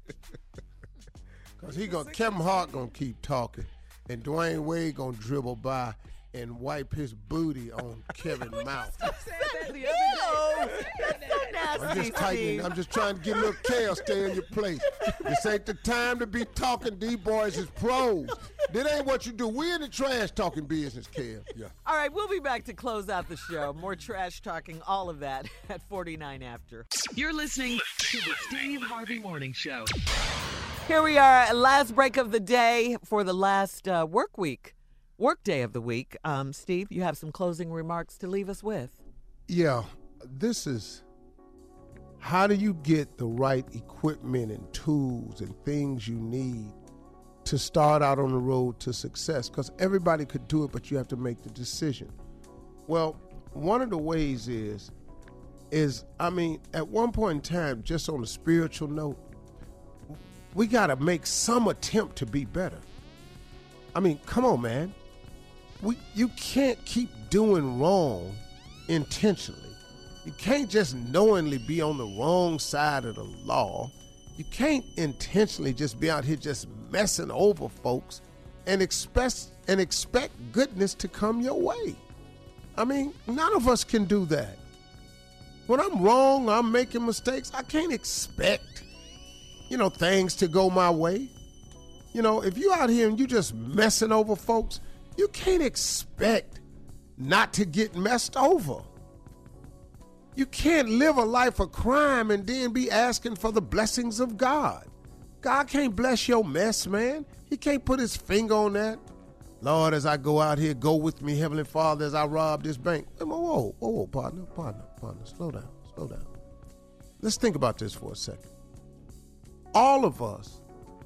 Cause Kevin Hart gonna keep talking, and Dwayne Wade gonna dribble by and wipe his booty on Kevin's mouth. That's so nasty. I'm just tightening. I'm just trying to get a little chaos. Stay in your place. This ain't the time to be talking. These boys is pros. That ain't what you do. We in the trash talking business, Kev. Yeah. All right, we'll be back to close out the show. More trash talking, all of that at 49 after. You're listening to the Steve Harvey Morning Show. Here we are, last break of the day for the last work day of the week. Steve, you have some closing remarks to leave us with. Yeah, this is how do you get the right equipment and tools and things you need to start out on the road to success? Because everybody could do it, but you have to make the decision. Well, one of the ways is at one point in time, just on a spiritual note, we got to make some attempt to be better. I mean, come on, man. You can't keep doing wrong intentionally. You can't just knowingly be on the wrong side of the law. You can't intentionally just be out here just messing over folks and expect goodness to come your way. I mean, none of us can do that. When I'm wrong, I'm making mistakes, I can't expect, things to go my way. If you out here and you just messing over folks, you can't expect not to get messed over. You can't live a life of crime and then be asking for the blessings of God. God can't bless your mess, man. He can't put his finger on that. Lord, as I go out here, go with me, Heavenly Father, as I rob this bank. Whoa, partner, slow down. Let's think about this for a second. All of us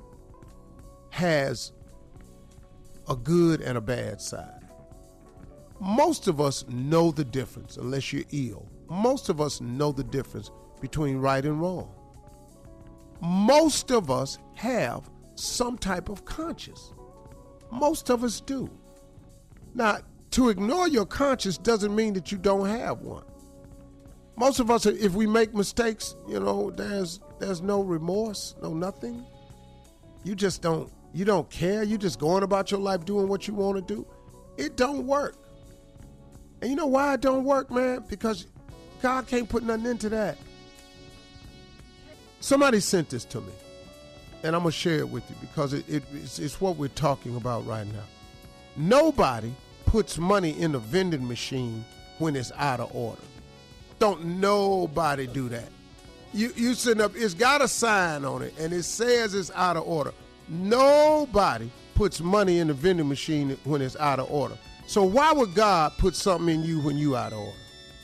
has a good and a bad side. Most of us know the difference, unless you're ill. Most of us know the difference between right and wrong. Most of us have some type of conscience. Most of us do. Now, to ignore your conscience doesn't mean that you don't have one. Most of us, if we make mistakes, there's no remorse, no nothing. You don't care. You just going about your life doing what you want to do. It don't work. And you know why it don't work, man? Because God can't put nothing into that. Somebody sent this to me, and I'm going to share it with you because it's what we're talking about right now. Nobody puts money in a vending machine when it's out of order. Don't nobody do that. You sitting up, it's got a sign on it, and it says it's out of order. Nobody puts money in the vending machine when it's out of order. So why would God put something in you when you out of order?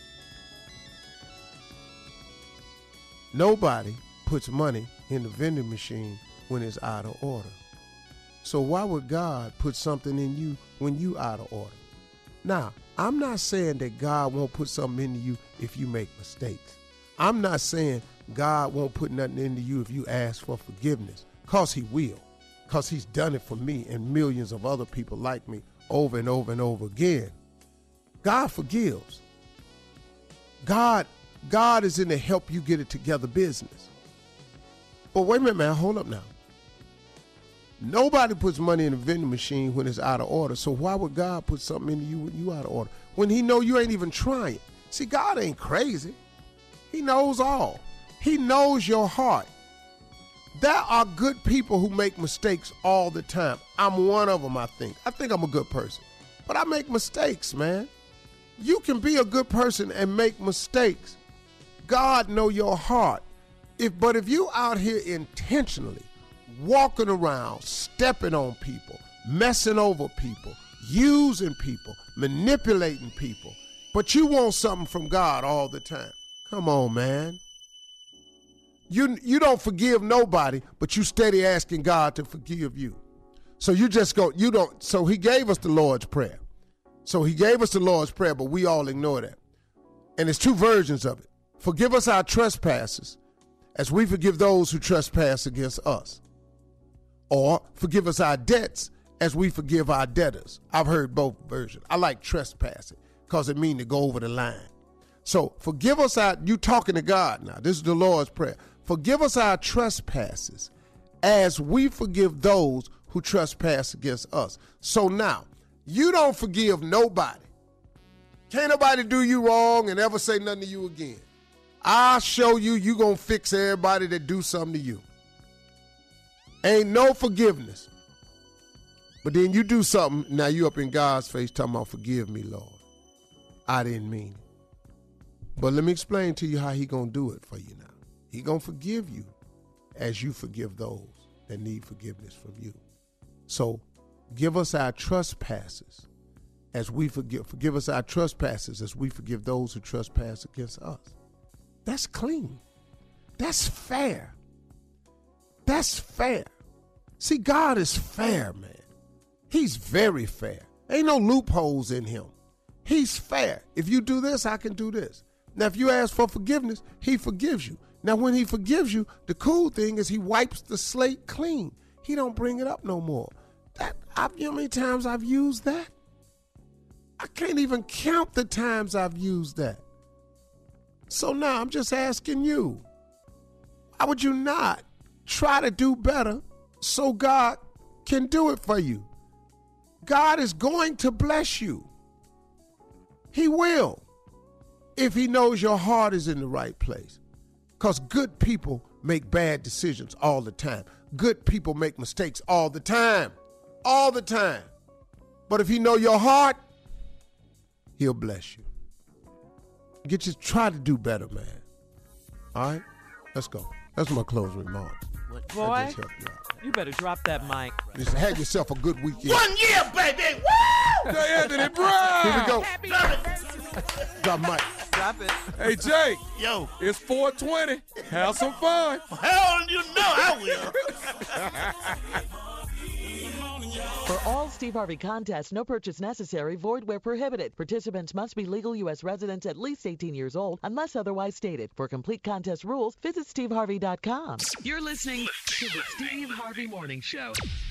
Nobody puts money in the vending machine when it's out of order. So why would God put something in you when you out of order? Now, I'm not saying that God won't put something into you if you make mistakes. I'm not saying God won't put nothing into you if you ask for forgiveness, because he will, because he's done it for me and millions of other people like me over and over and over again. God forgives. God is in the help you get it together business. But wait a minute, man, hold up now. Nobody puts money in a vending machine when it's out of order. So why would God put something into you when you out of order? When he know you ain't even trying. See, God ain't crazy. He knows all. He knows your heart. There are good people who make mistakes all the time. I'm one of them, I think. I think I'm a good person. But I make mistakes, man. You can be a good person and make mistakes. God know your heart. But if you out here intentionally walking around, stepping on people, messing over people, using people, manipulating people, but you want something from God all the time, come on, man. You don't forgive nobody, but you steady asking God to forgive you. So so he gave us the Lord's Prayer. But we all ignore that. And there's two versions of it. Forgive us our trespasses as we forgive those who trespass against us. Or forgive us our debts as we forgive our debtors. I've heard both versions. I like trespassing because it means to go over the line. So forgive us you talking to God now. This is the Lord's Prayer. Forgive us our trespasses as we forgive those who trespass against us. So now, you don't forgive nobody. Can't nobody do you wrong and ever say nothing to you again. I'll show you gonna fix everybody that do something to you. Ain't no forgiveness. But then you do something, now you up in God's face talking about, forgive me, Lord. I didn't mean it. But let me explain to you how he gonna do it for you now. He gonna forgive you as you forgive those that need forgiveness from you. So give us our trespasses as we forgive us our trespasses as we forgive those who trespass against us. That's clean. That's fair. That's fair. See, God is fair, man. He's very fair. Ain't no loopholes in him. He's fair. If you do this, I can do this. Now, if you ask for forgiveness, he forgives you. Now, when he forgives you, the cool thing is he wipes the slate clean. He don't bring it up no more. You know how many times I've used that? I can't even count the times I've used that. So now I'm just asking you, why would you not try to do better so God can do it for you? God is going to bless you. He will, if he knows your heart is in the right place. Because good people make bad decisions all the time. Good people make mistakes all the time. All the time. But if he know your heart, he'll bless you. try to do better, man. All right? Let's go. That's my closing remark. Boy, That just help you out. you better drop that mic. Just have yourself a good weekend. 1 year, baby. Woo! Jay Anthony Brown. Here we go. Drop mic. Drop it. Hey, Jake. Yo. It's 420. Have some fun. Hell, you know I will. For all Steve Harvey contests, no purchase necessary, void where prohibited. Participants must be legal U.S. residents at least 18 years old, unless otherwise stated. For complete contest rules, visit steveharvey.com. You're listening to the Steve Harvey Morning Show.